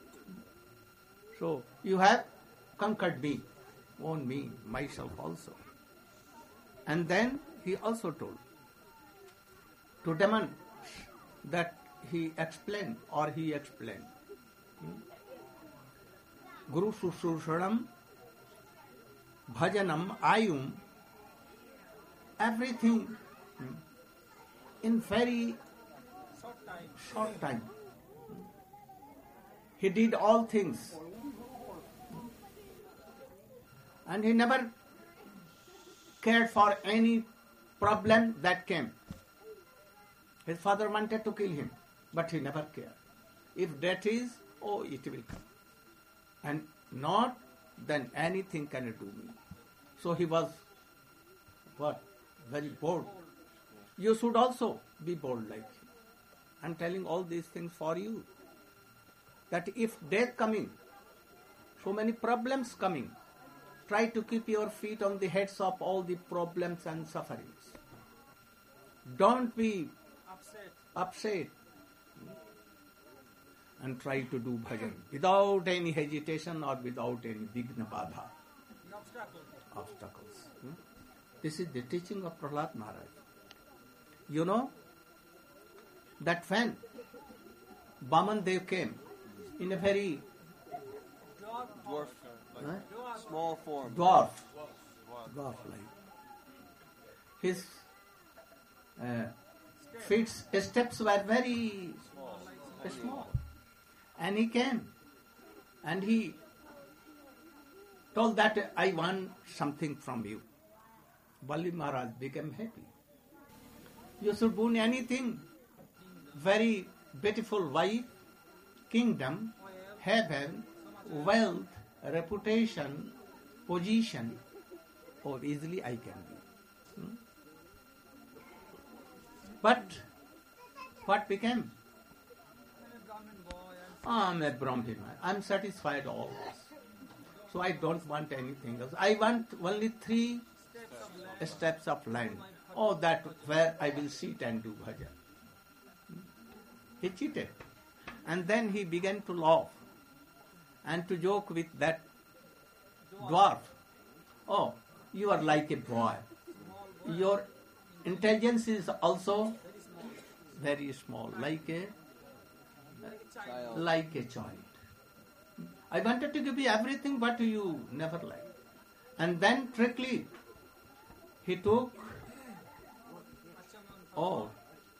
So you have conquered me, own me, myself also. And then he also told, to demonstrate that he explained or he explained. Guru Sushushranam, Bhajanam, Ayum, everything in very short time. He did all things. And he never cared for any problem that came. His father wanted to kill him, but he never cared. If death is, oh, it will come. And not, then anything cannot do me. So he was, what, very bold. You should also be bold like him. I'm telling all these things for you. That if death coming, so many problems coming, try to keep your feet on the heads of all the problems and sufferings. Don't be upset, upset and try to do bhajan without any hesitation or without any vigna badha, obstacles. Hmm? This is the teaching of Prahlad Maharaj. You know that when Vaman Dev came in a very dwarf, like huh? small form. Dwarf, dwarf like. His uh, feet steps were very Small. small. And he came and he told that I want something from you. Bali Maharaj became happy. You should boon anything. Very beautiful wife, kingdom, heaven, wealth, reputation, position. Oh, easily I can be. Hmm? But what became? I'm a Brahmin. I'm satisfied all this. So I don't want anything else. I want only three steps of land. Oh, that where I will sit and do bhajan. He cheated. And then he began to laugh and to joke with that dwarf. Oh, you are like a boy. Your intelligence is also very small, like a Child. like a child. I wanted to give you everything, but you never liked. And then trickly, he took, oh,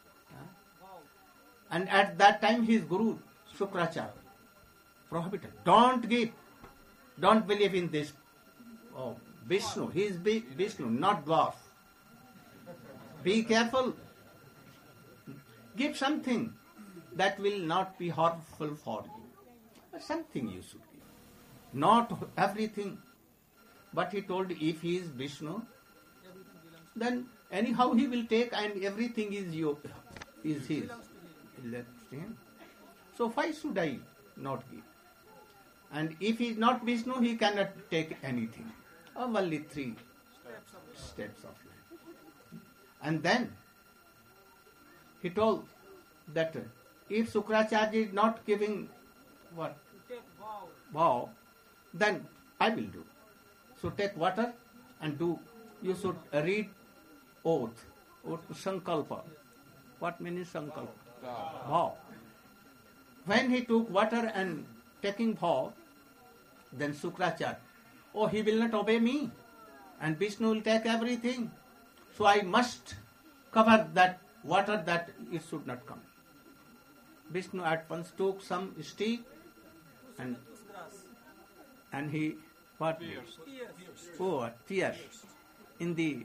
and at that time his guru, Shukracharya, prohibited. Don't give, don't believe in this. Oh, Vishnu, he is Vishnu, not dwarf. Be careful. Give something that will not be harmful for you. But something you should give. Not everything. But he told if he is Vishnu, then anyhow he will take and everything is your, is his. Let him. So why should I not give? And if he is not Vishnu, he cannot take anything. Oh, only three steps of life. And then he told that if Shukracharya is not giving what? Vow, then I will do. So take water and do. You should read oath, oath sankalpa. What means sankalpa? Vow. When he took water and taking vow, then Shukracharya, oh, he will not obey me, and Vishnu will take everything. So I must cover that water that it should not come. Vishnu at once took some stick and and he what? Oh, tears in the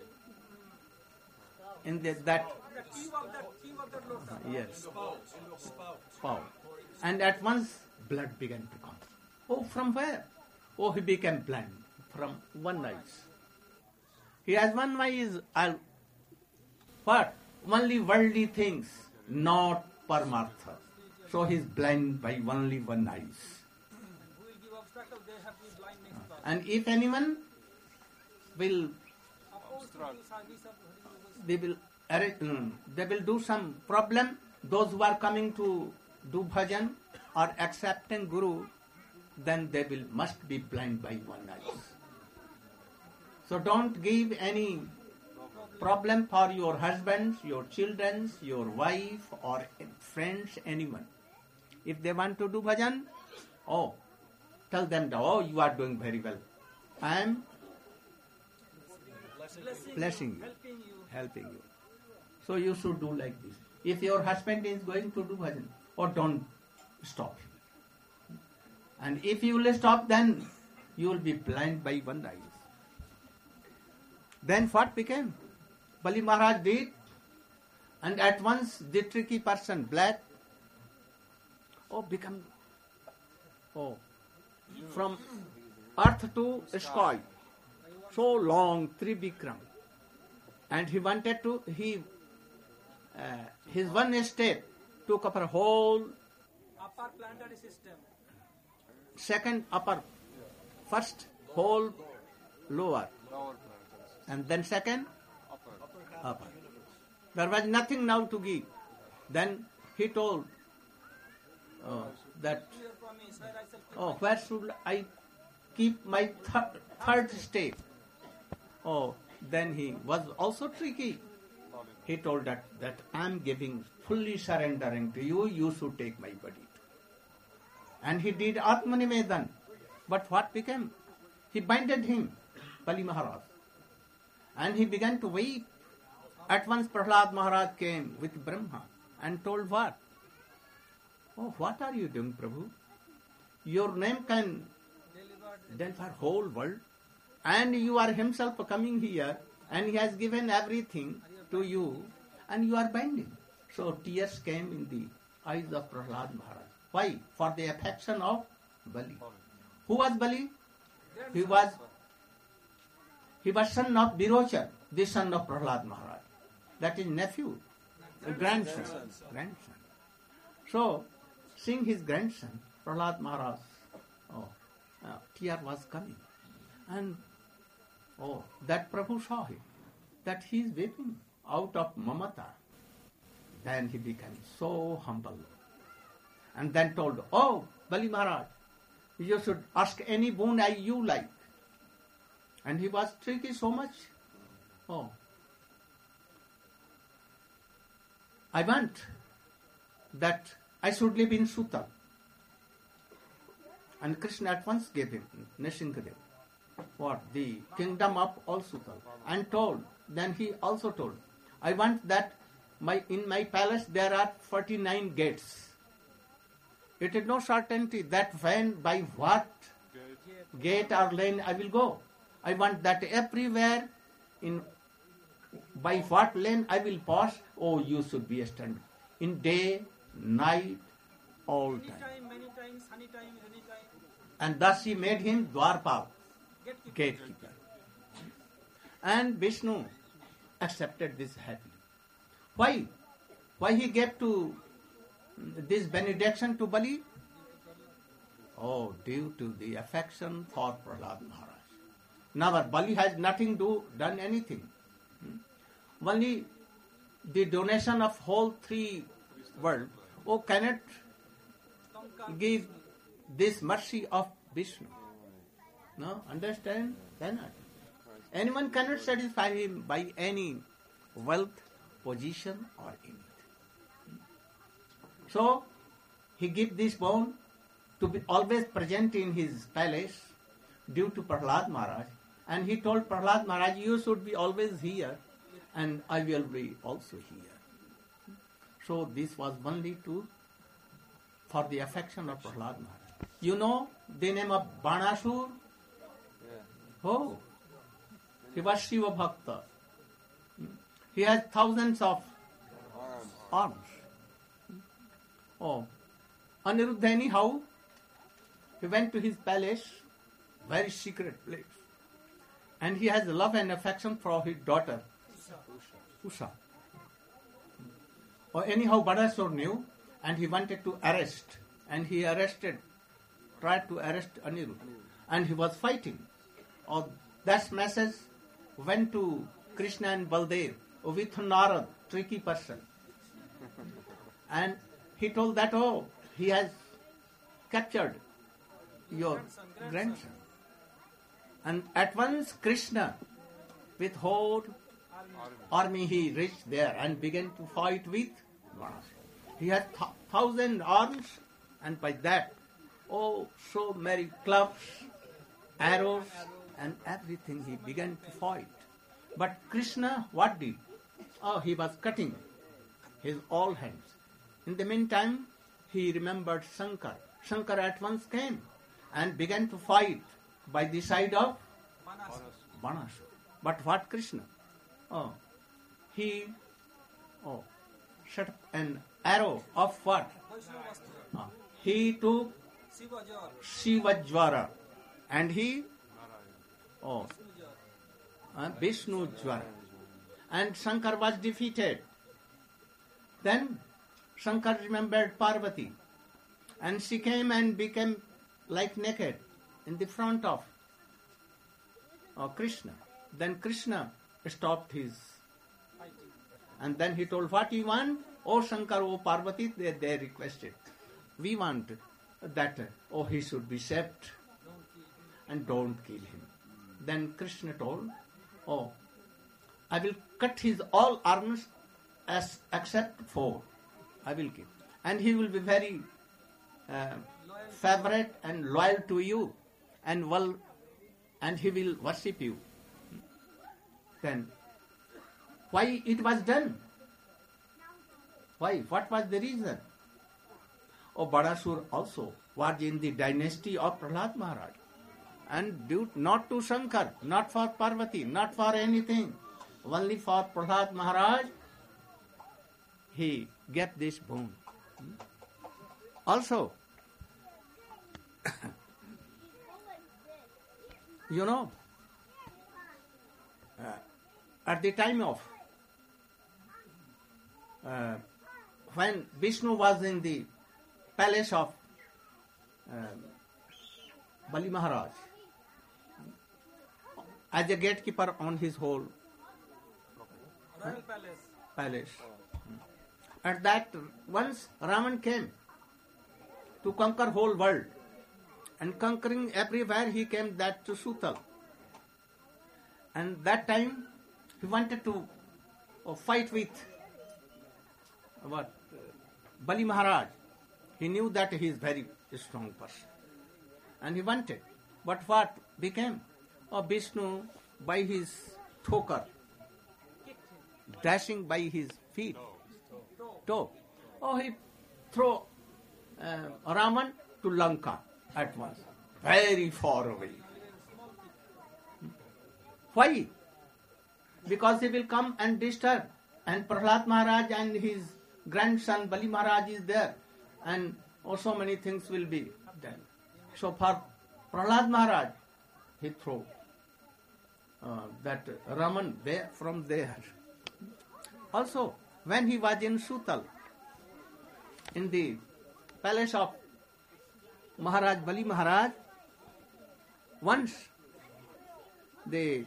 in the that yes spout. And at once blood began to come. Oh, from where? Oh, he became blind from one eye. He has one eye is uh, what? Only worldly things, not Paramartha. So he is blind by only one eye. Who will give obstacle? They have to be blind next to us. And if anyone will, Oppose to the service of Hari they will, arrange- mm, they will do some problem. Those who are coming to do bhajan or accepting Guru, then they will must be blind by one eye. So don't give any problem for your husbands, your children, your wife or friends, anyone. If they want to do bhajan, oh, tell them, oh, you are doing very well. I am blessing, blessing you, helping you. helping you. So you should do like this. If your husband is going to do bhajan, or don't stop him. And if you will stop, then you will be blind by one eye. Then what became? Bali Maharaj did, and at once the tricky person, black, oh, become, oh, from earth to sky, so long, Trivikram. And he wanted to, he, uh, his one step took up a whole, Upper planetary system. second upper, first whole lower, Lower planets. and then second Upper. upper. There was nothing now to give. Then he told uh, that, Your promise, where I shall keep oh, my- where should I keep my th- third step? Oh, then he was also tricky. He told that, that I am giving, fully surrendering to you, you should take my body too. And he did Atmanivedan. But what became? He binded him, Bali Maharaj. And he began to weep. At once Prahlad Maharaj came with Brahma and told what? Oh, what are you doing, Prabhu? Your name can deliver whole world. And you are himself coming here and he has given everything to you and you are binding. So tears came in the eyes of Prahlad Maharaj. Why? For the affection of Bali. Who was Bali? He was he was son of Birochar, the son of Prahlad Maharaj. That is nephew, grandson. grandson. So, seeing his grandson, Prahlad Maharaj, oh, uh, tear was coming. And, oh, that Prabhu saw him, that he is weeping out of mamata. Then he became so humble. And then told, oh, Bali Maharaj, you should ask any boon I you like. And he was tricky so much. Oh, I want that I should live in Sutal. And Krishna at once gave him Nishingadev, what? The kingdom of all Sutal. And told, then he also told, I want that my in my palace there are forty-nine gates. It is no certainty that when, by what gate or lane I will go. I want that everywhere, in by what lane I will pass, oh, you should be a stand. In day, night, all Many time. time, many times, any time, any time. And thus he made him Dwarpal, Gatekeeper. gatekeeper. And Vishnu accepted this happily. Why? Why he gave to this benediction to Bali? Oh, due to the affection for Prahlad Maharaj. Never, Bali has nothing do, done anything. Hmm? Only the donation of whole three world, oh, cannot give this mercy of Vishnu. No, understand? Cannot. Anyone cannot satisfy him by any wealth, position or anything. So, he give this boon to be always present in his palace due to Prahlad Maharaj. And he told Prahlad Maharaj, you should be always here and I will be also here. So this was only to for the affection of Prahlad Maharaj. You know the name of Banasur? Yeah. Oh, he was Shiva Bhakta. He has thousands of Arms. arms. Oh, Aniruddha anyhow, he went to his palace, very secret place. And he has love and affection for his daughter, Usha. Or anyhow, Badasur knew, and he wanted to arrest, and he arrested, tried to arrest Aniruddha, and he was fighting. Oh, that message went to Krishna and Baldev with Narad, tricky person. And he told that, oh, he has captured your grandson. And at once Krishna, with whole army, he reached there and began to fight with Banasura. He had th- thousand arms, and by that, oh, so many clubs, arrows, and everything, he began to fight. But Krishna, what did? Oh, he was cutting his all hands. In the meantime, he remembered Shankar. Shankar at once came and began to fight by the side of Banasura. But what Krishna? Oh, he oh, shot up an arrow of what? Oh, he took Shivajwara and he oh, uh, Vishnu Jwara. And Shankar was defeated. Then Shankar remembered Parvati, and she came and became like naked in the front of uh, Krishna. Then Krishna stopped his, and then he told, what you want? Oh Shankar, oh Parvati, they, they requested. We want that, oh, he should be saved and don't kill him. Then Krishna told, oh, I will cut his all arms as except four. I will give. And he will be very uh, favorite and loyal to you, and will, and he will worship you. Then, why it was done? Why? What was the reason? Oh, Banasura also was in the dynasty of Prahlad Maharaj, and due not to Shankar, not for Parvati, not for anything, only for Prahlad Maharaj, he gave this boon. Also, you know, uh, at the time of uh, when Vishnu was in the palace of uh, Bali Maharaj, as a gatekeeper on his whole Royal Palace. palace. At that, once Raman came to conquer whole world, and conquering everywhere he came that to Sutal. And that time he wanted to uh, fight with uh, what uh, Bali Maharaj. He knew that he is very strong person, and he wanted. But what became of Vishnu by his thoker, dashing by his feet. Toe. Oh, he throw uh, Raman to Lanka at once, very far away. Why? Because he will come and disturb, and Prahlad Maharaj and his grandson Bali Maharaj is there, and oh, so many things will be done. So for Prahlad Maharaj, he throw uh, that Raman there from there. Also, when he was in Sutal, in the palace of Maharaj Bali Maharaj, once the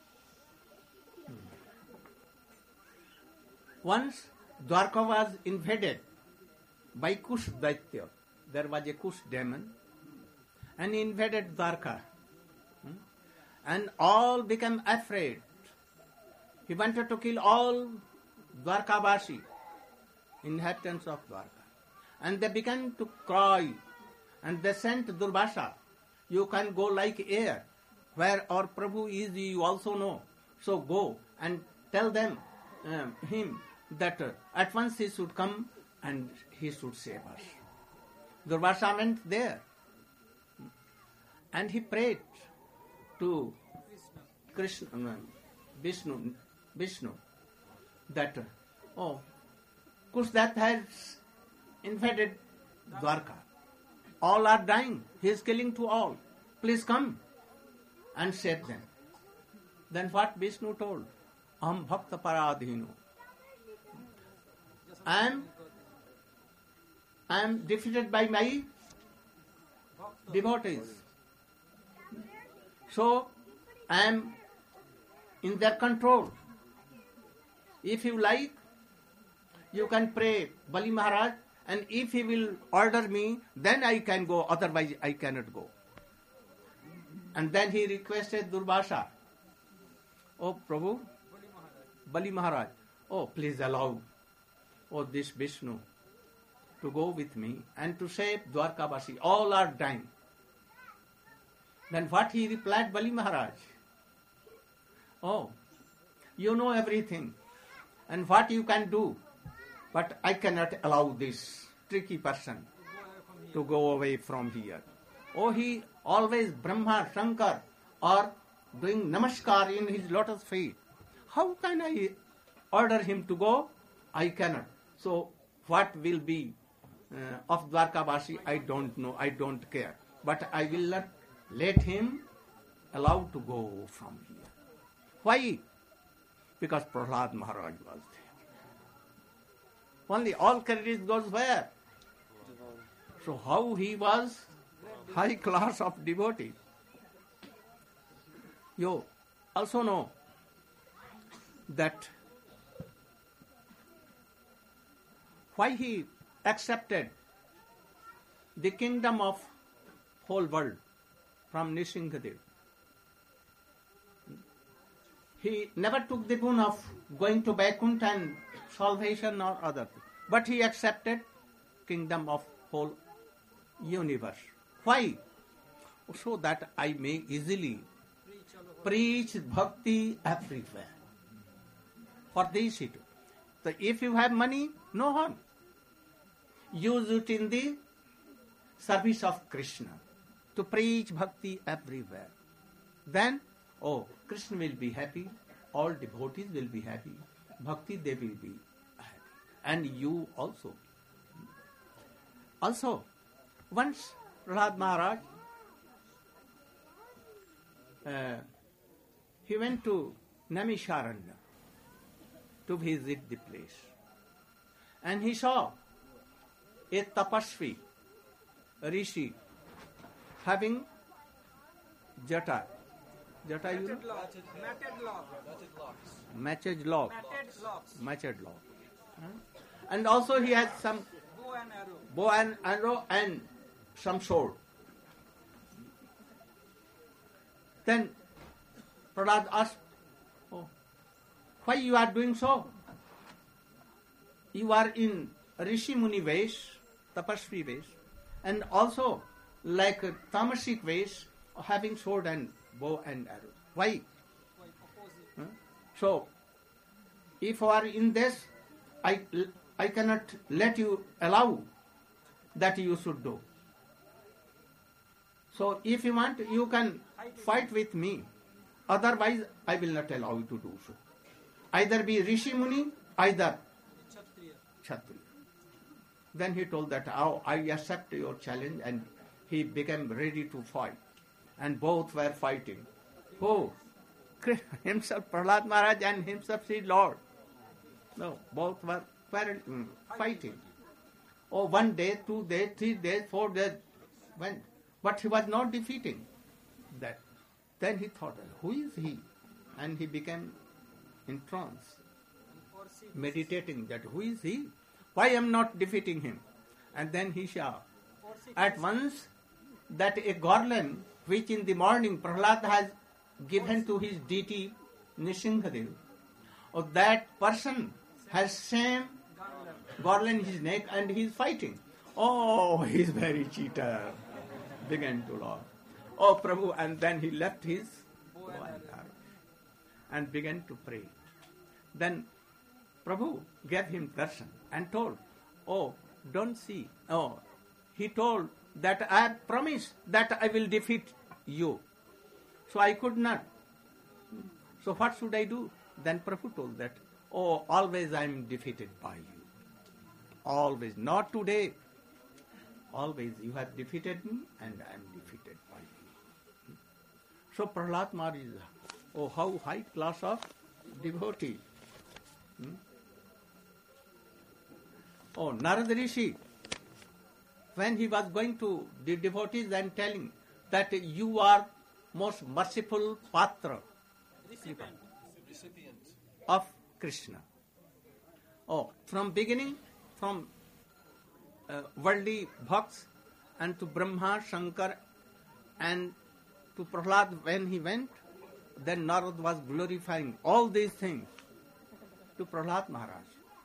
once Dwarka was invaded by Kush Daitya. There was a Kush demon, and he invaded Dwarka, and all became afraid. He wanted to kill all Dwarkavasi, inhabitants of Dwarka. And they began to cry, and they sent Durvasa, you can go like air, where our Prabhu is, you also know. So go and tell them, um, him, that uh, at once he should come and he should save us. Durvasa went there, and he prayed to Krishna, uh, Vishnu, Vishnu, that, oh, Kushdat has invaded Dwarka. All are dying. He is killing to all. Please come and save them. Then what Vishnu told? Aham bhakta paradhino. I am I am defeated by my devotees. So I am in their control. If you like, you can pray Bali Maharaj, and if he will order me, then I can go, otherwise I cannot go. And then he requested Durvasa, oh Prabhu, Bali Maharaj, oh please allow oh this Vishnu to go with me and to save Dwarkavasi. All are dying. Then what he replied, Bali Maharaj? Oh, you know everything and what you can do, but I cannot allow this tricky person to go away from here. Oh, he always Brahma, Shankar are doing namaskar in his lotus feet. How can I order him to go? I cannot. So what will be uh, of Dwarkavasi, I don't know, I don't care. But I will not let him allow to go from here. Why? Because Prahlad Maharaj was there. Only all credit goes where? So how he was high class of devotee. You also know that why he accepted the kingdom of whole world from Nishingadev. He never took the boon of going to Vaikuntha and salvation or other thing. But he accepted kingdom of whole universe. Why? So that I may easily preach bhakti everywhere. For this it. So if you have money, no harm. Use it in the service of Krishna to preach bhakti everywhere. Then, oh, Krishna will be happy, all devotees will be happy, bhakti they will be happy. And you also. Also, once Prahlad Maharaj, uh, he went to Naimisharanya to visit the place. And he saw a tapasvi, a rishi, having jata. Jata, you know? Matted log. Matched log. Matted logs. Matched log. Huh? And also he has some Bow and arrow. bow and arrow and some sword. Then Prahlad asked, oh, why you are doing so? You are in Rishi Muni Vesh, Tapasvi Vesh, and also like a tamasic Vesh, having sword and bow and arrow. Why? Why opposite? Huh? So, if you are in this, I, I cannot let you allow that you should do. So, if you want, you can fight with me. Otherwise, I will not allow you to do so. Either be Rishi Muni, either Kshatriya. Kshatriya. Then he told that, oh, I accept your challenge, and he became ready to fight. And both were fighting. Who? Himself, Prahlad Maharaj, and himself, Sri Lord. No, both were quarrel- fighting. Oh, one day, two days, three days, four days went. But he was not defeating that. Then he thought, who is he? And he became in trance, Or see. meditating that who is he? Why I am not defeating him? And then he saw Or see. at once that a garland which in the morning Prahlad has given to his deity Nishingadev, or that person has same garland in his neck and he is fighting. Oh, he is very cheater. Began to laugh. Oh, Prabhu, and then he left his bow and arrow and began to pray. Then Prabhu gave him darshan and told, oh, don't see. Oh, he told that I have promised that I will defeat you. So I could not. So what should I do? Then Prabhu told that, oh, always I am defeated by you. Always. Not today. Always you have defeated me and I am defeated by you. So Prahlad Maharaj is, oh, how high class of devotee. Hmm? Oh, Narad Rishi, when he was going to the devotees and telling that you are most merciful patra of Krishna. Oh, from beginning, from uh, worldly bhakts and to Brahma, Shankar and to Prahlad when he went, then Narad was glorifying all these things to Prahlad Maharaj.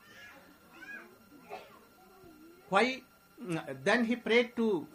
Why? Then he prayed to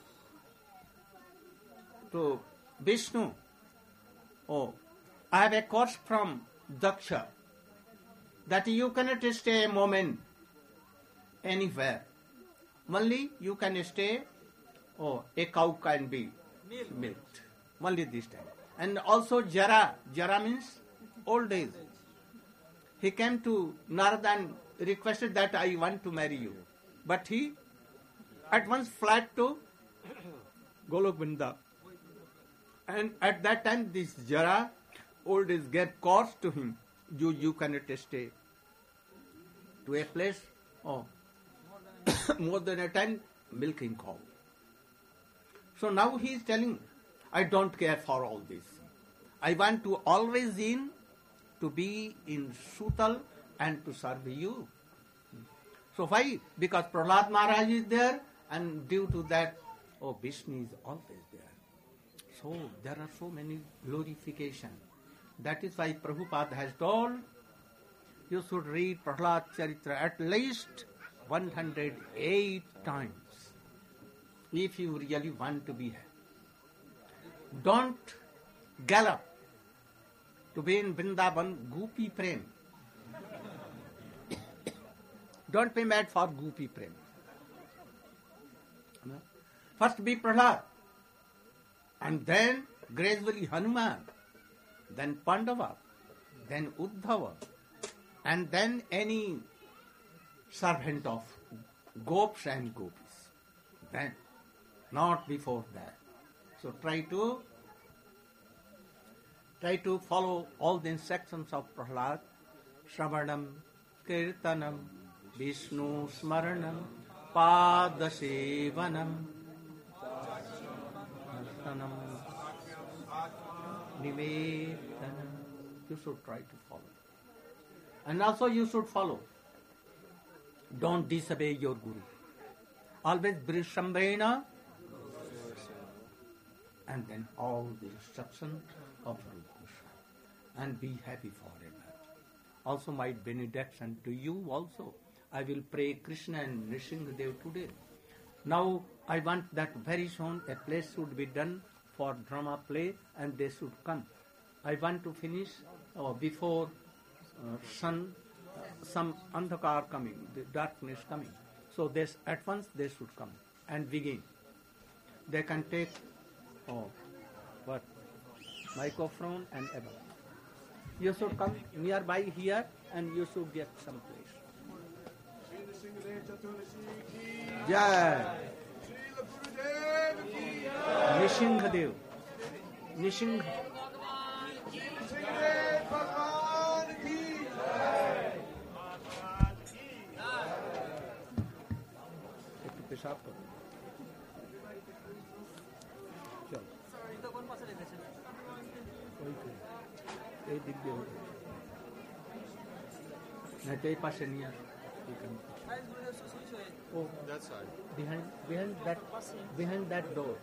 to Vishnu. Oh, I have a course from Daksha that you cannot stay a moment anywhere. Only you can stay, oh, a cow can be milked. Only this time. And also Jara. Jara means old age. He came to Narada and requested that I want to marry you. But he at once fled to Golok Vrinda. And at that time this Jara, old age, gave course to him. You, you cannot stay to a place oh, more than a time milking cow. So now he is telling, I don't care for all this. I want to always in to be in Sutal and to serve you. So why? Because Prahlad Maharaj is there, and due to that, oh, Vishnu is always there. So there are so many glorification. That is why Prabhupada has told, you should read Prahlad Charitra at least one hundred eight times if you really want to be here. Don't gallop to be in Vrindavan, Gopi Prem. Don't be mad for Gopi Prem. No? First be Prahlad, and then gradually Hanuman, then Pandava, then Uddhava, and then any servant of Gops and Gopis. Then, not before that. So try to try to follow all the instructions of Prahlad. Shravanam, Kirtanam, Vishnu Smaranam, Padasevanam, Nartanam, Nivedanam. You should try to follow. And also you should follow. Don't disobey your Guru. Always Brishambhena, and then all the instructions of Rupa Goswami, and be happy forever. Also my benediction to you also. I will pray Krishna and Nrsimhadev today. Now I want that very soon a place should be done for drama play, and they should come. I want to finish uh, before uh, sun, uh, some andhakar coming, the darkness coming. So this at once they should come and begin. They can take oh, what microphone and above. You should come nearby here, and you should get some place. Jai Nrsimhadev. Nrsimha. एकटू पेशाब करो. चलो. कोई कोई. ये दिख गया. नहीं तो ये पास नहीं है. Oh, that side. Behind, behind that, behind that door.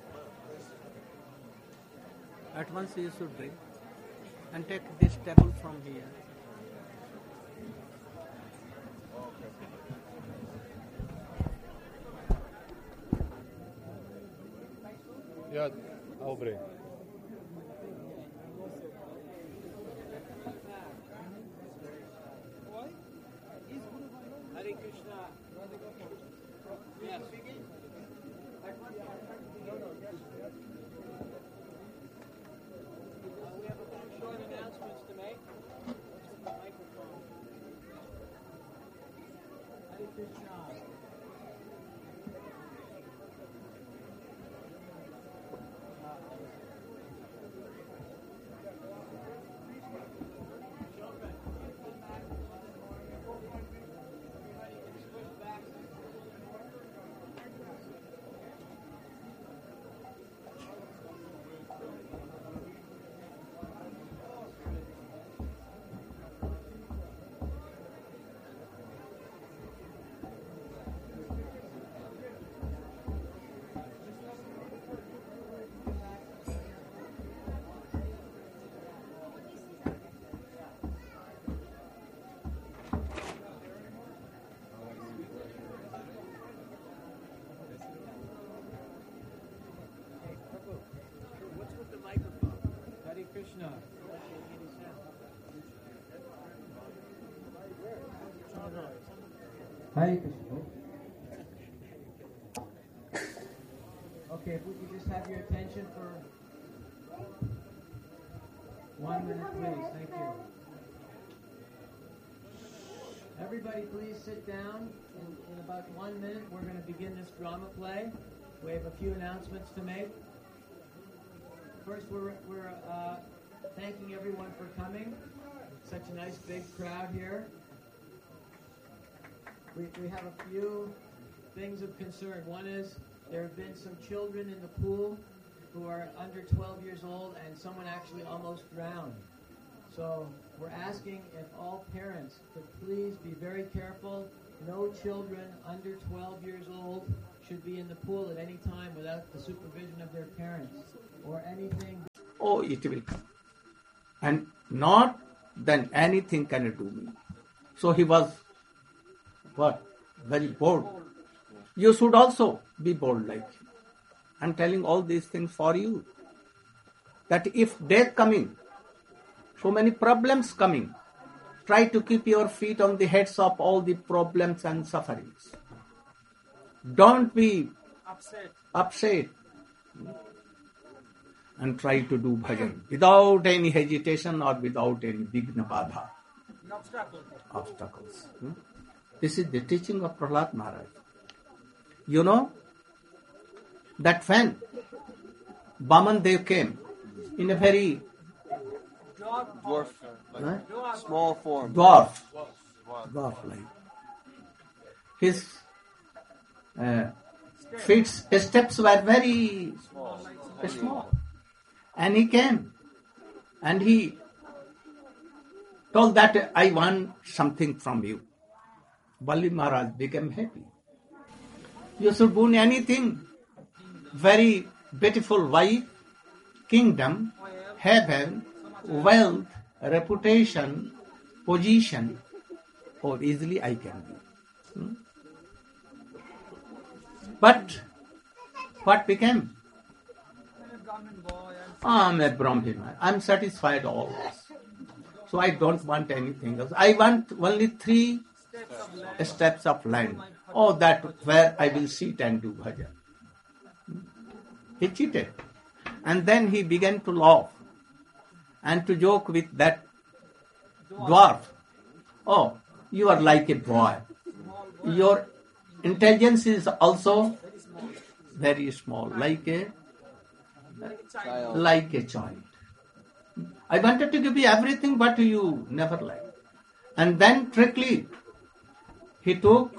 At once you should bring and take this table from here. Yeah, I'll bring. Hare Krishna. Yes. We have a few short announcements to make. The microphone. Hare Krishna. Krishna. Hare Krishna. Okay, if we could just have your attention for one minute, please. Thank you. Everybody, please sit down. In, in about one minute, we're going to begin this drama play. We have a few announcements to make. First, we're, we're uh, thanking everyone for coming. Such a nice big crowd here. We, we have a few things of concern. One is there have been some children in the pool who are under twelve years old, and someone actually almost drowned. So we're asking if all parents could please be very careful. No children under twelve years old should be in the pool at any time without the supervision of their parents or anything. Oh, it will come. And not then anything can do me. So he was, what? Very bold. You should also be bold like him. I'm telling all these things for you. That if death coming, so many problems coming, try to keep your feet on the heads of all the problems and sufferings. Don't be Upset. upset. And try to do bhajan without any hesitation or without any vigna badha. An obstacle. Obstacles. Hmm? This is the teaching of Prahlad Maharaj. You know that when Vaman Dev came in a very Dwarf, like Huh? small form. dwarf, dwarf like his uh, feet steps were very Small. small, and he came and he told that I want something from you. Bali Maharaj became happy. You should win anything. Very beautiful wife, kingdom, heaven, wealth, reputation, position. Oh, easily I can be. Hmm? But what became? I'm a Brahmin. I'm satisfied always. So I don't want anything else. I want only three steps of land. Oh, that where I will sit and do bhajan. He cheated. And then he began to laugh and to joke with that dwarf. Oh, you are like a boy. Your intelligence is also very small, like a Child. like a child. I wanted to give you everything, but you never liked. And then trickly, he took,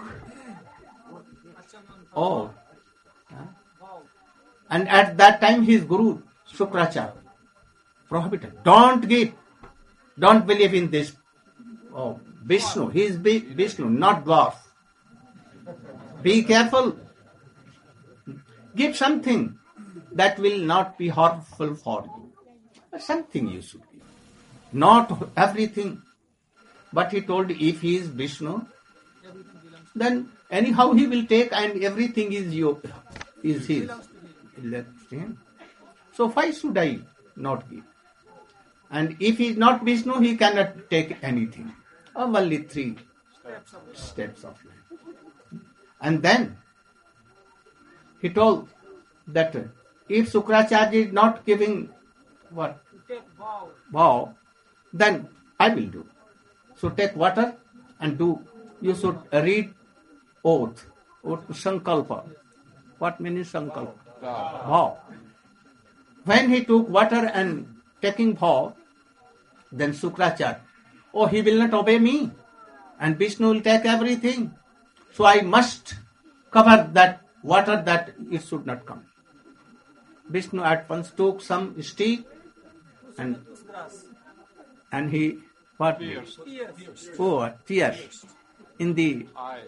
oh, huh? And at that time his guru, Shukracharya, prohibited. Don't give, don't believe in this. Oh, Vishnu, he is Vishnu, not dwarf. Be careful. Give something that will not be harmful for you. But something you should give. Not everything. But he told if he is Vishnu, then anyhow he will take and everything is your, is his. Left him. So why should I not give? And if he is not Vishnu, he cannot take anything. Oh, only three steps of life. And then he told that if Shukracharya is not giving what? Take vow. Vow, then I will do. So take water and do. You should read oath, oath sankalpa. What means sankalpa? Vow. When he took water and taking vow, then Shukracharya, oh, he will not obey me, and Vishnu will take everything. So I must cover that water that it should not come. Vishnu at once took some stick and and he what? Tears. Oh, tears in the Eye.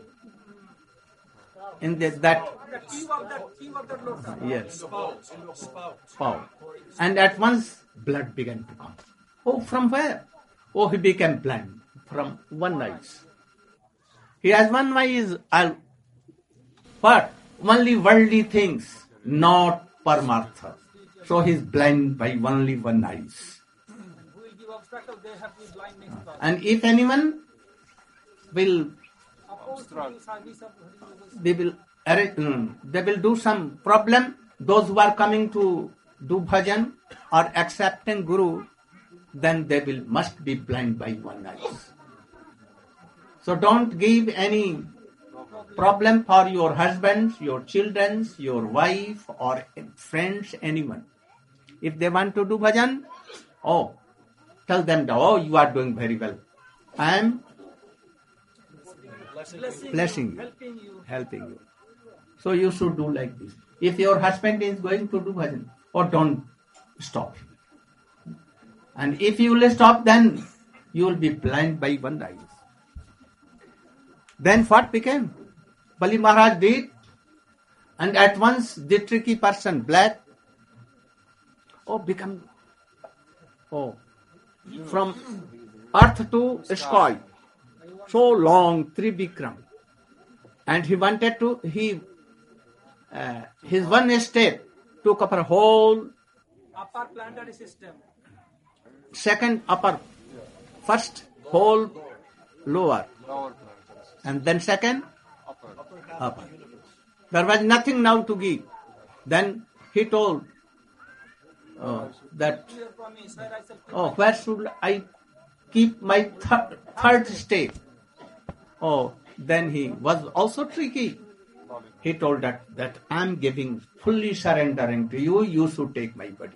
in the that The tip of the tip of the lotus. yes spout. power, and at once blood began to come. Oh, from where? Oh, he became blind from one eye. He has one eye is al- but only worldly things, not paramartha. So he is blind by only one eye. obstacle, they have to be blind next class. And if anyone will, Oppose to the service of Hari Yoga. they will arrange, mm, they will do some problem. Those who are coming to do bhajan or accepting Guru, then they will must be blind by one eye. So don't give any problem for your husbands, your children, your wife or friends, anyone. If they want to do bhajan, oh, tell them, oh, you are doing very well. I am Blessing, blessing you, helping you. helping you. So you should do like this. If your husband is going to do bhajan, or don't stop him. And if you will stop, then you will be blind by one eye. Then what became? Bali Maharaj did, and at once the tricky person, black, oh, become, oh, from earth to sky, so long, Trivikram. And he wanted to, he, uh, his one step took up a whole, Upper planetary system. second upper, first whole lower, Lower and then second upper. upper. There was nothing now to give. Then he told uh, that, Clear promise, where I shall keep oh, my- where should I keep my th- third step? Oh, then he was also tricky. He told that, that I am giving, fully surrendering to you, you should take my body.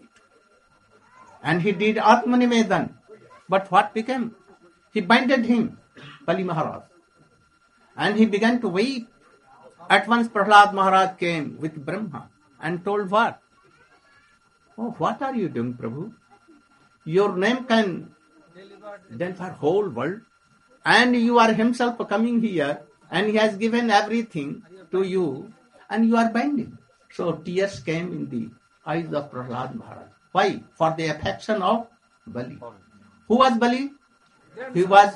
And he did Atmanivedan. But what became? He binded him, Bali Maharaj. And he began to weep. At once Prahlad Maharaj came with Brahma and told what? Oh, what are you doing, Prabhu? Your name can deliver whole world. And you are himself coming here and he has given everything to you and you are binding. So tears came in the eyes of Prahlad Maharaj. Why? For the affection of Bali. Who was Bali? He was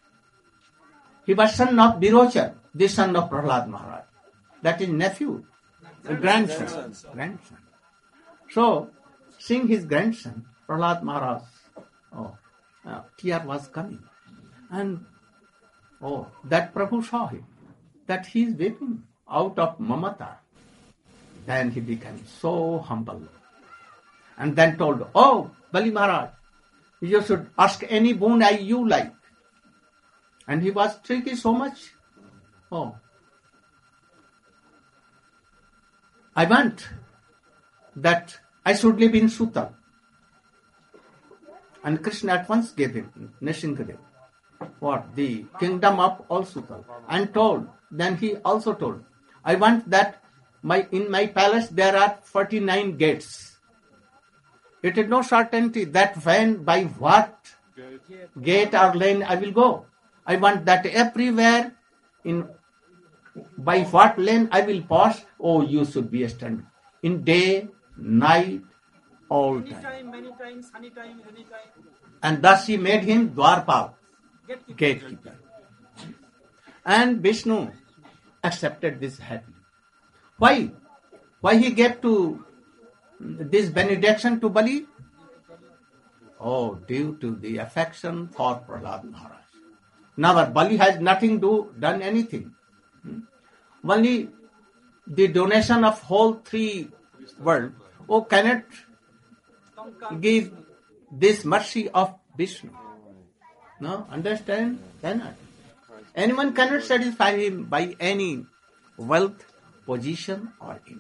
he was son of Birochar, the son of Prahlad Maharaj. That is nephew, grandson. grandson. So, seeing his grandson, Prahlad Maharaj, oh, uh, tear was coming. And oh, that Prabhu saw him, that he is weeping out of mamata. Then he became so humble. And then told, oh, Bali Maharaj, you should ask any boon I you like. And he was tricky so much. Oh, I want that I should live in Sutal. And Krishna at once gave him, Nishingadev, what? The kingdom of all Sutal. And told, then he also told, I want that my in my palace there are forty-nine gates. It is no certainty that when, by what gate or lane I will go. I want that everywhere, in by what lane I will pass, oh, you should be a stand. In day, night, all time. Anytime, many times, any time, any time. And thus he made him Dwarpal, Gatekeeper. gatekeeper. And Vishnu accepted this happily. Why? Why he gave to this benediction to Bali? Oh, due to the affection for Prahlad Maharaj. Never, Bali has nothing to done anything. Hmm? Only the donation of whole three world. Oh, cannot give this mercy of Vishnu. No, understand? Cannot. Anyone cannot satisfy him by any wealth, position or anything.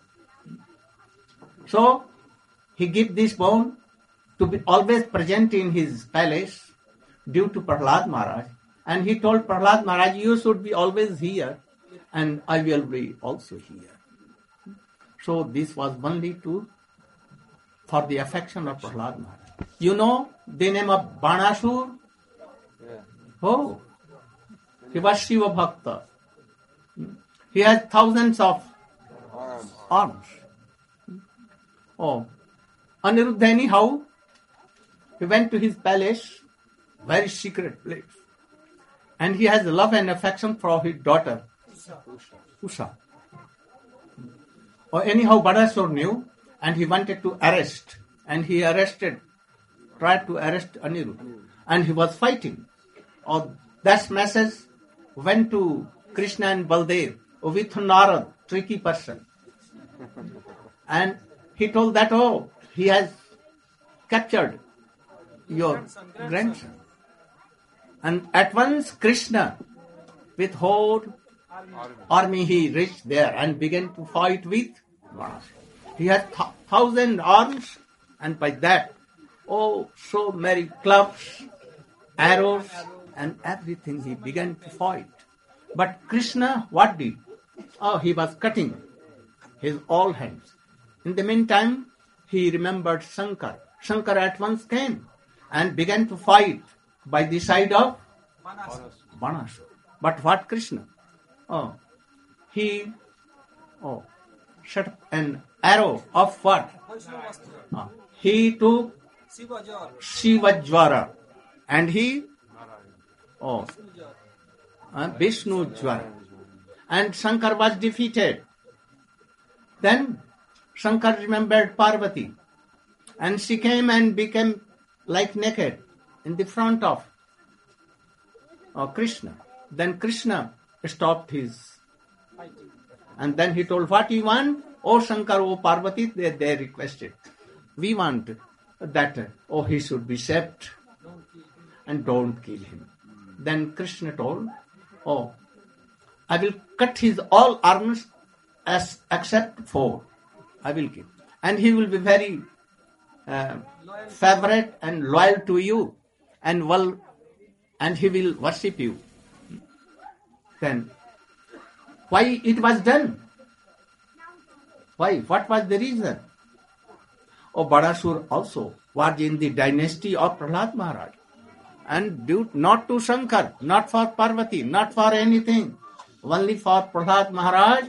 So, he give this boon to be always present in his palace due to Prahlad Maharaj. And he told Prahlad Maharaj, you should be always here and I will be also here. So this was only to for the affection of Prahlad Maharaj. You know the name of Banasur? Yeah. Oh, he was Shiva Bhakta. He has thousands of Arms. arms. Oh, Aniruddha anyhow, he went to his palace, very secret place. And he has love and affection for his daughter, Usha. Or anyhow, Badasur knew, and he wanted to arrest. And he arrested tried to arrest Aniruddha, and he was fighting. Oh, that message went to Krishna and Baldev with Narad, tricky person. And he told that, oh, he has captured your grandson. grandson. And at once Krishna, with whole army, army he reached there and began to fight with Banasura. He had th- thousand arms, and by that, oh, so many clubs, arrows, and everything he began to fight. But Krishna, what did? Oh, he was cutting his all hands. In the meantime, he remembered Shankar. Shankar at once came and began to fight by the side of Banasura. But what Krishna? Oh, he oh, shot an arrow of what? Oh, he took Shivajwara and he oh, uh, Vishnu Jwara. And Shankar was defeated. Then Shankar remembered Parvati, and she came and became like naked in the front of uh, Krishna. Then Krishna stopped his fighting. And then he told, what you want? Oh Shankar, oh Parvati, they, they requested. We want that, oh, he should be saved and don't kill him. Then Krishna told, oh, I will cut his all arms as except four. I will kill. And he will be very uh, favorite and loyal to you, and well, and he will worship you. Then, why it was done? Why? What was the reason? Oh, Banasura also was in the dynasty of Prahlad Maharaj. And due not to Shankar, not for Parvati, not for anything, only for Prahlad Maharaj,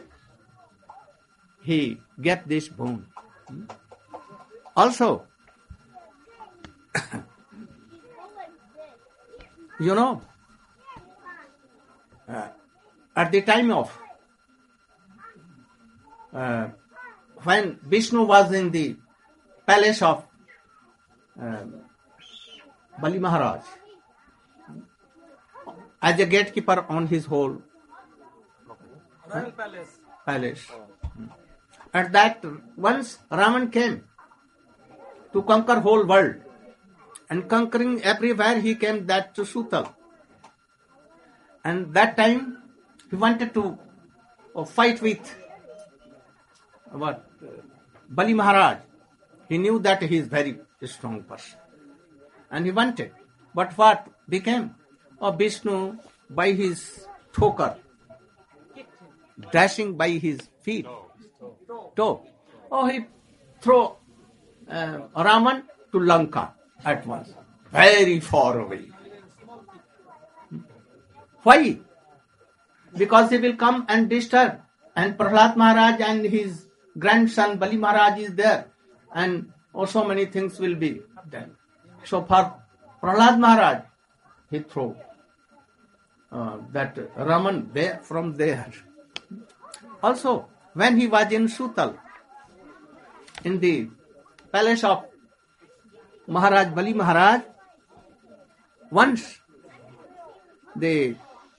he get this boon. Also, you know, uh, at the time of uh, when Vishnu was in the palace of uh, Bali Maharaj, as a gatekeeper on his whole royal palace. palace. At that, once Raman came to conquer whole world, and conquering everywhere he came that to Sutal. And that time he wanted to uh, fight with what Bali Maharaj. He knew that he is very strong person, and he wanted. But what became of Vishnu by his thoker, dashing by his feet. Toe. Oh, he throw uh, Raman to Lanka at once, very far away. Why? Because he will come and disturb, and Prahlad Maharaj and his grandson Bali Maharaj is there, and oh, so many things will be done. So for Prahlad Maharaj, he throw uh, that Raman there from there. Also, when he was in Sutal, in the palace of Maharaj Bali Maharaj, once the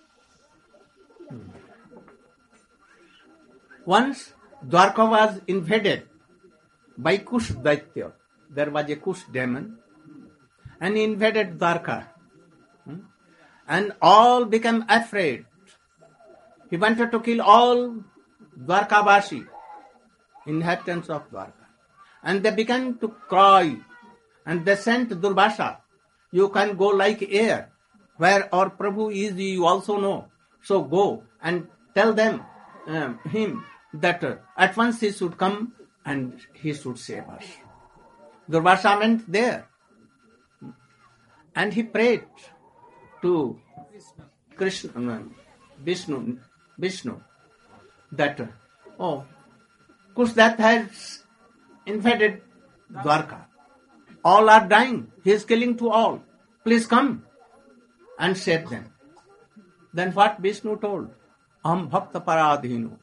once Dwarka was invaded by Kush Daitya. There was a Kush demon, and he invaded Dwarka, and all became afraid. He wanted to kill all Dwarkavasi, inhabitants of Dwarka. And they began to cry, and they sent Durvasa, you can go like air, where our Prabhu is, you also know. So go and tell them, um, him, that uh, at once he should come and he should save us. Durvasa went there, and he prayed to Krishna, Vishnu, Vishnu, that, oh, Kushdat has invaded Dwarka. All are dying. He is killing to all. Please come and save them. Then what Vishnu told? Aham bhakta paradhino.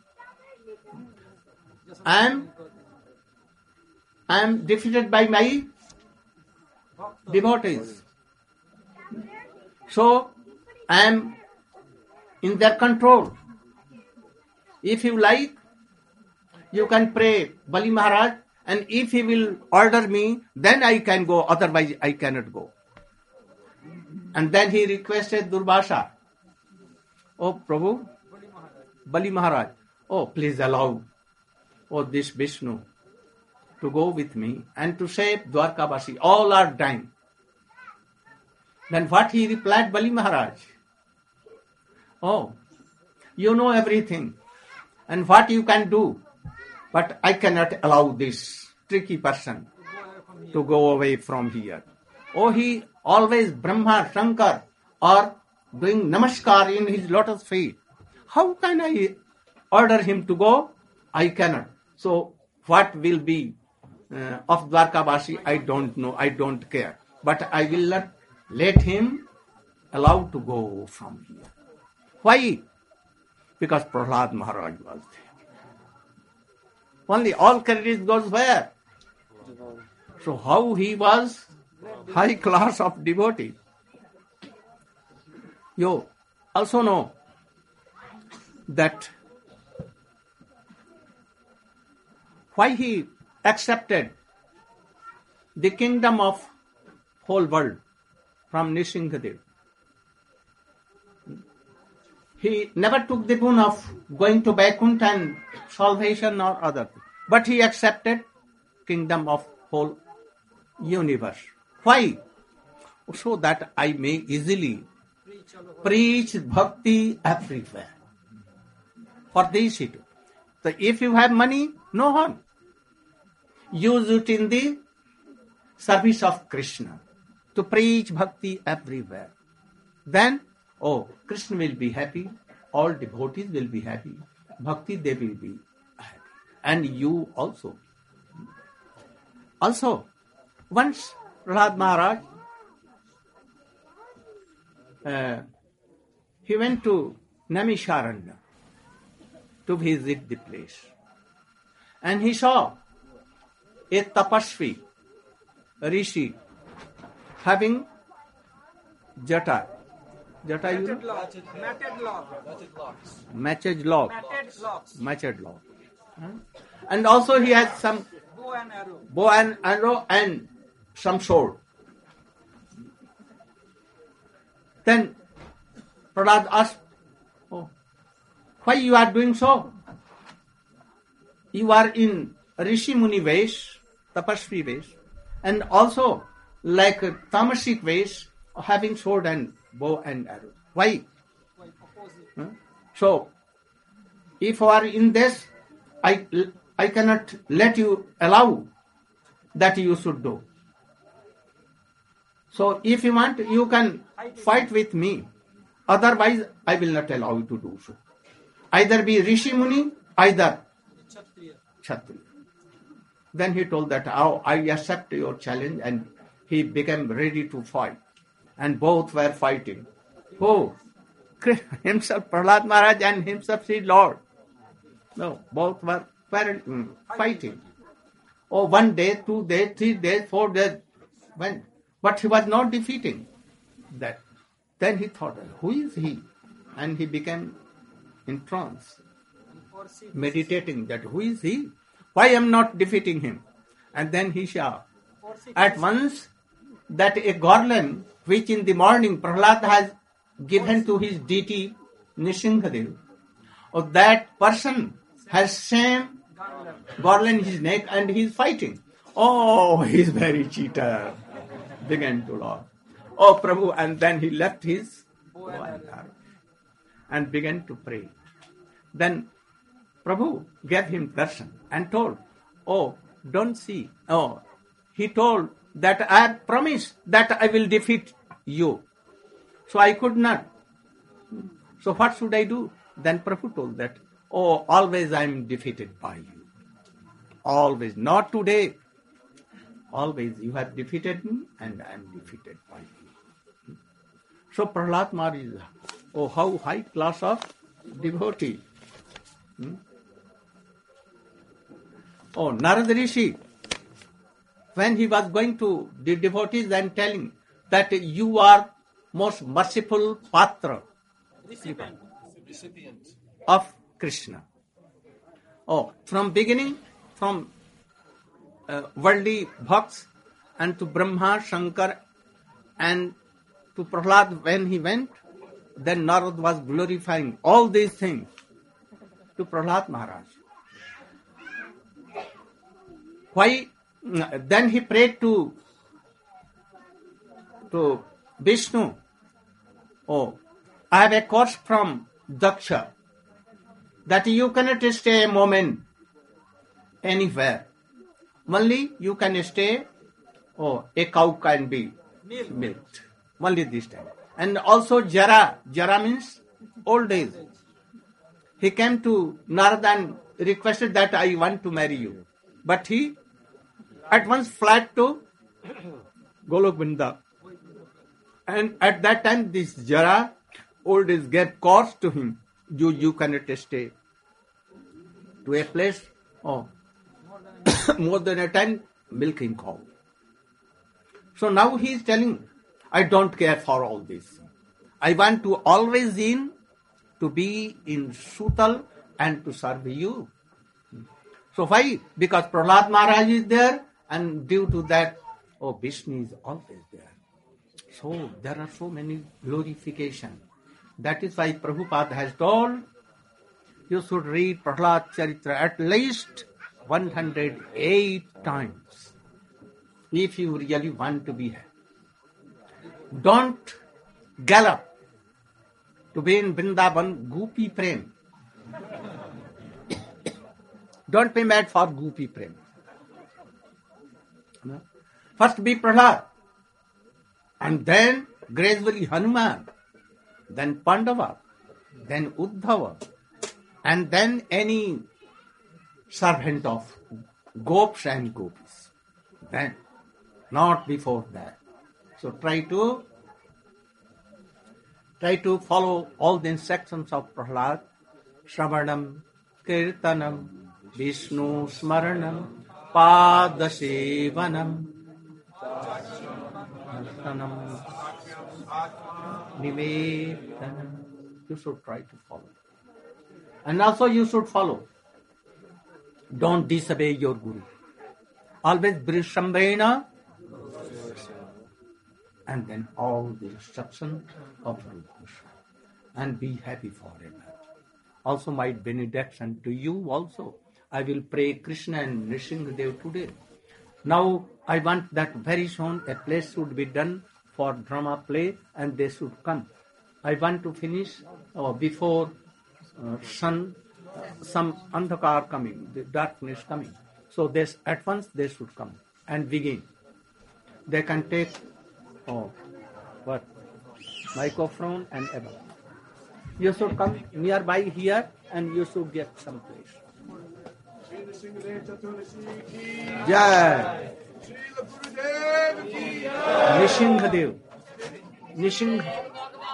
I am, I am defeated by my devotees. So, I am in their control. If you like, you can pray Bali Maharaj, and if he will order me, then I can go, otherwise I cannot go. And then he requested Durvasa, oh Prabhu, Bali Maharaj, oh please allow, oh this Vishnu to go with me and to save Dwarkavasi. All are dying. Then what he replied, Bali Maharaj? Oh, you know everything and what you can do, but I cannot allow this tricky person to go away from here. Oh, he always Brahma, Shankar are doing namaskar in his lotus feet. How can I order him to go? I cannot. So what will be uh, of Dwarkavasi, I don't know, I don't care. But I will not let him allow to go from here. Why? Because Prahlad Maharaj was there. Only all credit goes where? So how he was high class of devotee. You also know that why he accepted the kingdom of whole world from Nrsimhadev. He never took the boon of going to Vaikuntha and salvation or other thing. But he accepted kingdom of whole universe. Why? So that I may easily preach bhakti everywhere. For this it. So if you have money, no harm. Use it in the service of Krishna to preach bhakti everywhere. Then, oh, Krishna will be happy, all devotees will be happy, bhakti they will be happy, and you also. Also, once Prahlad Maharaj, uh, he went to Naimisharanya to visit the place, and he saw a tapasvi, a rishi, having jata. Jata, you know? Matted locks. Matted log. Matted locks. Matted log. And also he has some Bow and arrow. bow and arrow and some sword. Then Prahlad asked, oh, why you are doing so? You are in Rishi Muni Vesh, Tapasvi Vesh, and also like a Tamasic Vesh, having sword and bow and arrow. Why? Why opposite? Huh? So, if you are in this, I, I cannot let you allow that you should do. So, if you want, you can fight with me. Otherwise, I will not allow you to do so. Either be Rishi Muni, either Kshatriya. Kshatriya. Then he told that, oh, I accept your challenge, and he became ready to fight. And both were fighting. Who? Himself, Prahlad Maharaj, and himself, Sri Lord. No, both were fighting. Oh, one day, two days, three days, four days went. But he was not defeating that. Then he thought, who is he? And he became in trance, meditating that who is he? Why I am not defeating him? And then he saw at once that a garland which in the morning Prahlad has given to his deity Nrsimhadev, or that person has same garland in his neck and he is fighting. Oh, he is very cheater. Began to laugh. Oh, Prabhu, and then he left his bow and arrow and began to pray. Then Prabhu gave him darshan and told, oh, don't see. Oh, he told that I have promised that I will defeat you. So I could not. So what should I do? Then Prabhu told that, oh, always I am defeated by you. Always. Not today. Always you have defeated me and I am defeated by you. So Prahlad Maharaj, oh, how high class of devotee. Hmm? Oh, Narad Rishi, when he was going to the devotees and telling that you are most merciful Patra Recipient. Recipient. of Krishna. Oh, from beginning, from uh, worldly bhakts and to Brahma, Shankar and to Prahlad when he went, then Narad was glorifying all these things to Prahlad Maharaj. Why? Then he prayed to, to Vishnu. Oh, I have a course from Daksha that you cannot stay a moment anywhere. Only you can stay, oh, a cow can be Milk. milked. Only this time. And also Jara. Jara means old age. He came to Narad and requested that I want to marry you. But he at once fled to Golok Vrinda. And at that time this Jara, old age, gave course to him. You, you cannot stay to a place oh, more than a time milking cow. So now he is telling, I don't care for all this. I want to always in to be in Sutal and to serve you. So why? Because Prahlad Maharaj is there, and due to that, oh, Vishnu is always there. So there are so many glorification. That is why Prabhupada has told, you should read Prahlad Charitra at least one hundred eight times if you really want to be here. Don't gallop to be in Vrindavan, Gopi Prem. Don't be mad for Gopi Prem. No? First be Prahlad, and then gradually Hanuman, then Pandava, then Uddhava, and then any servant of Gops and Gopis. Then, not before that. So try to try to follow all the instructions of Prahlad. Shravanam, Kirtanam, Vishnu Smaranam, Padasevanam, Nartanam, Nivedanam. You should try to follow. And also you should follow. Don't disobey your Guru. Always Brishambhena, and then all the instruction of Guru Krishna. And be happy forever. Also my benediction to you also. I will pray Krishna and Nrsimhadev today. Now I want that very soon a place should be done for drama play and they should come. I want to finish uh, before uh, sun, uh, some andhakar coming, the darkness coming. So this at once they should come and begin. They can take oh, what microphone and everything. You should come nearby here and you should get some place. Jai. Nrsimhadev. Nrsimha.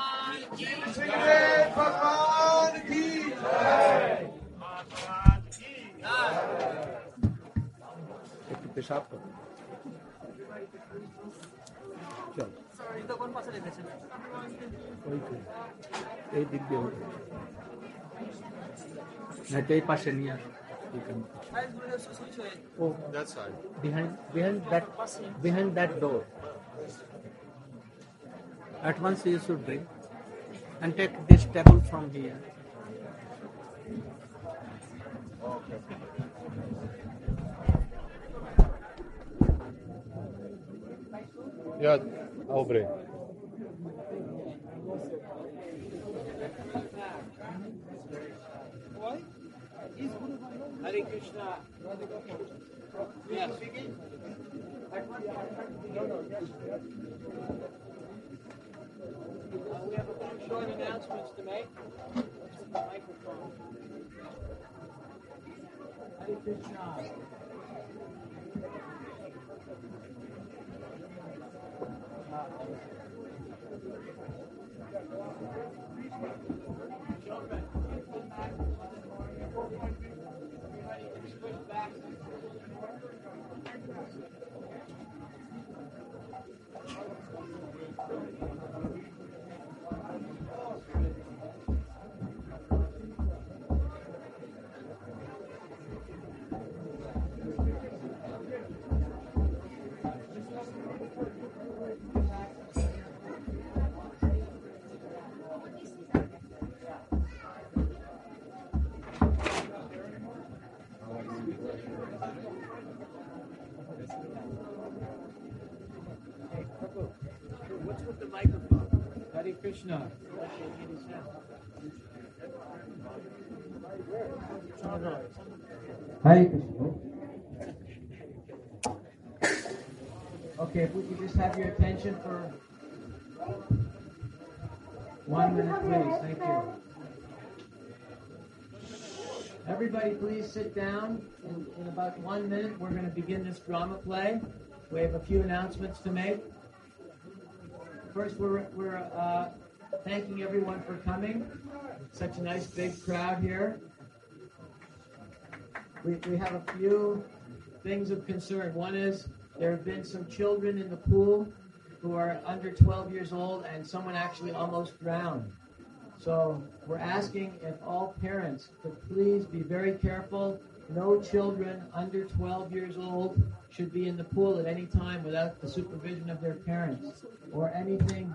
একটু পেশাব করো চল এই দিক দিয়ে না তো এই পাশে নিয়ে আসো Oh, That side. behind behind that behind that door. At once you should bring and take this table from here. Yeah, I'll bring. Hare Krishna. Yes. Uh, we have a few short announcements to make. Let's hit the microphone. Hare Krishna. What's with the microphone? Hare Krishna. Hare Krishna. Okay, if we could just have your attention for one minute, please. Thank you. Everybody, please sit down. In, in about one minute, we're going to begin this drama play. We have a few announcements to make. First, we're, we're uh, thanking everyone for coming. Such a nice big crowd here. We, we have a few things of concern. One is there have been some children in the pool who are under twelve years old, and someone actually almost drowned. So we're asking if all parents could please be very careful. No children under twelve years old should be in the pool at any time without the supervision of their parents or anything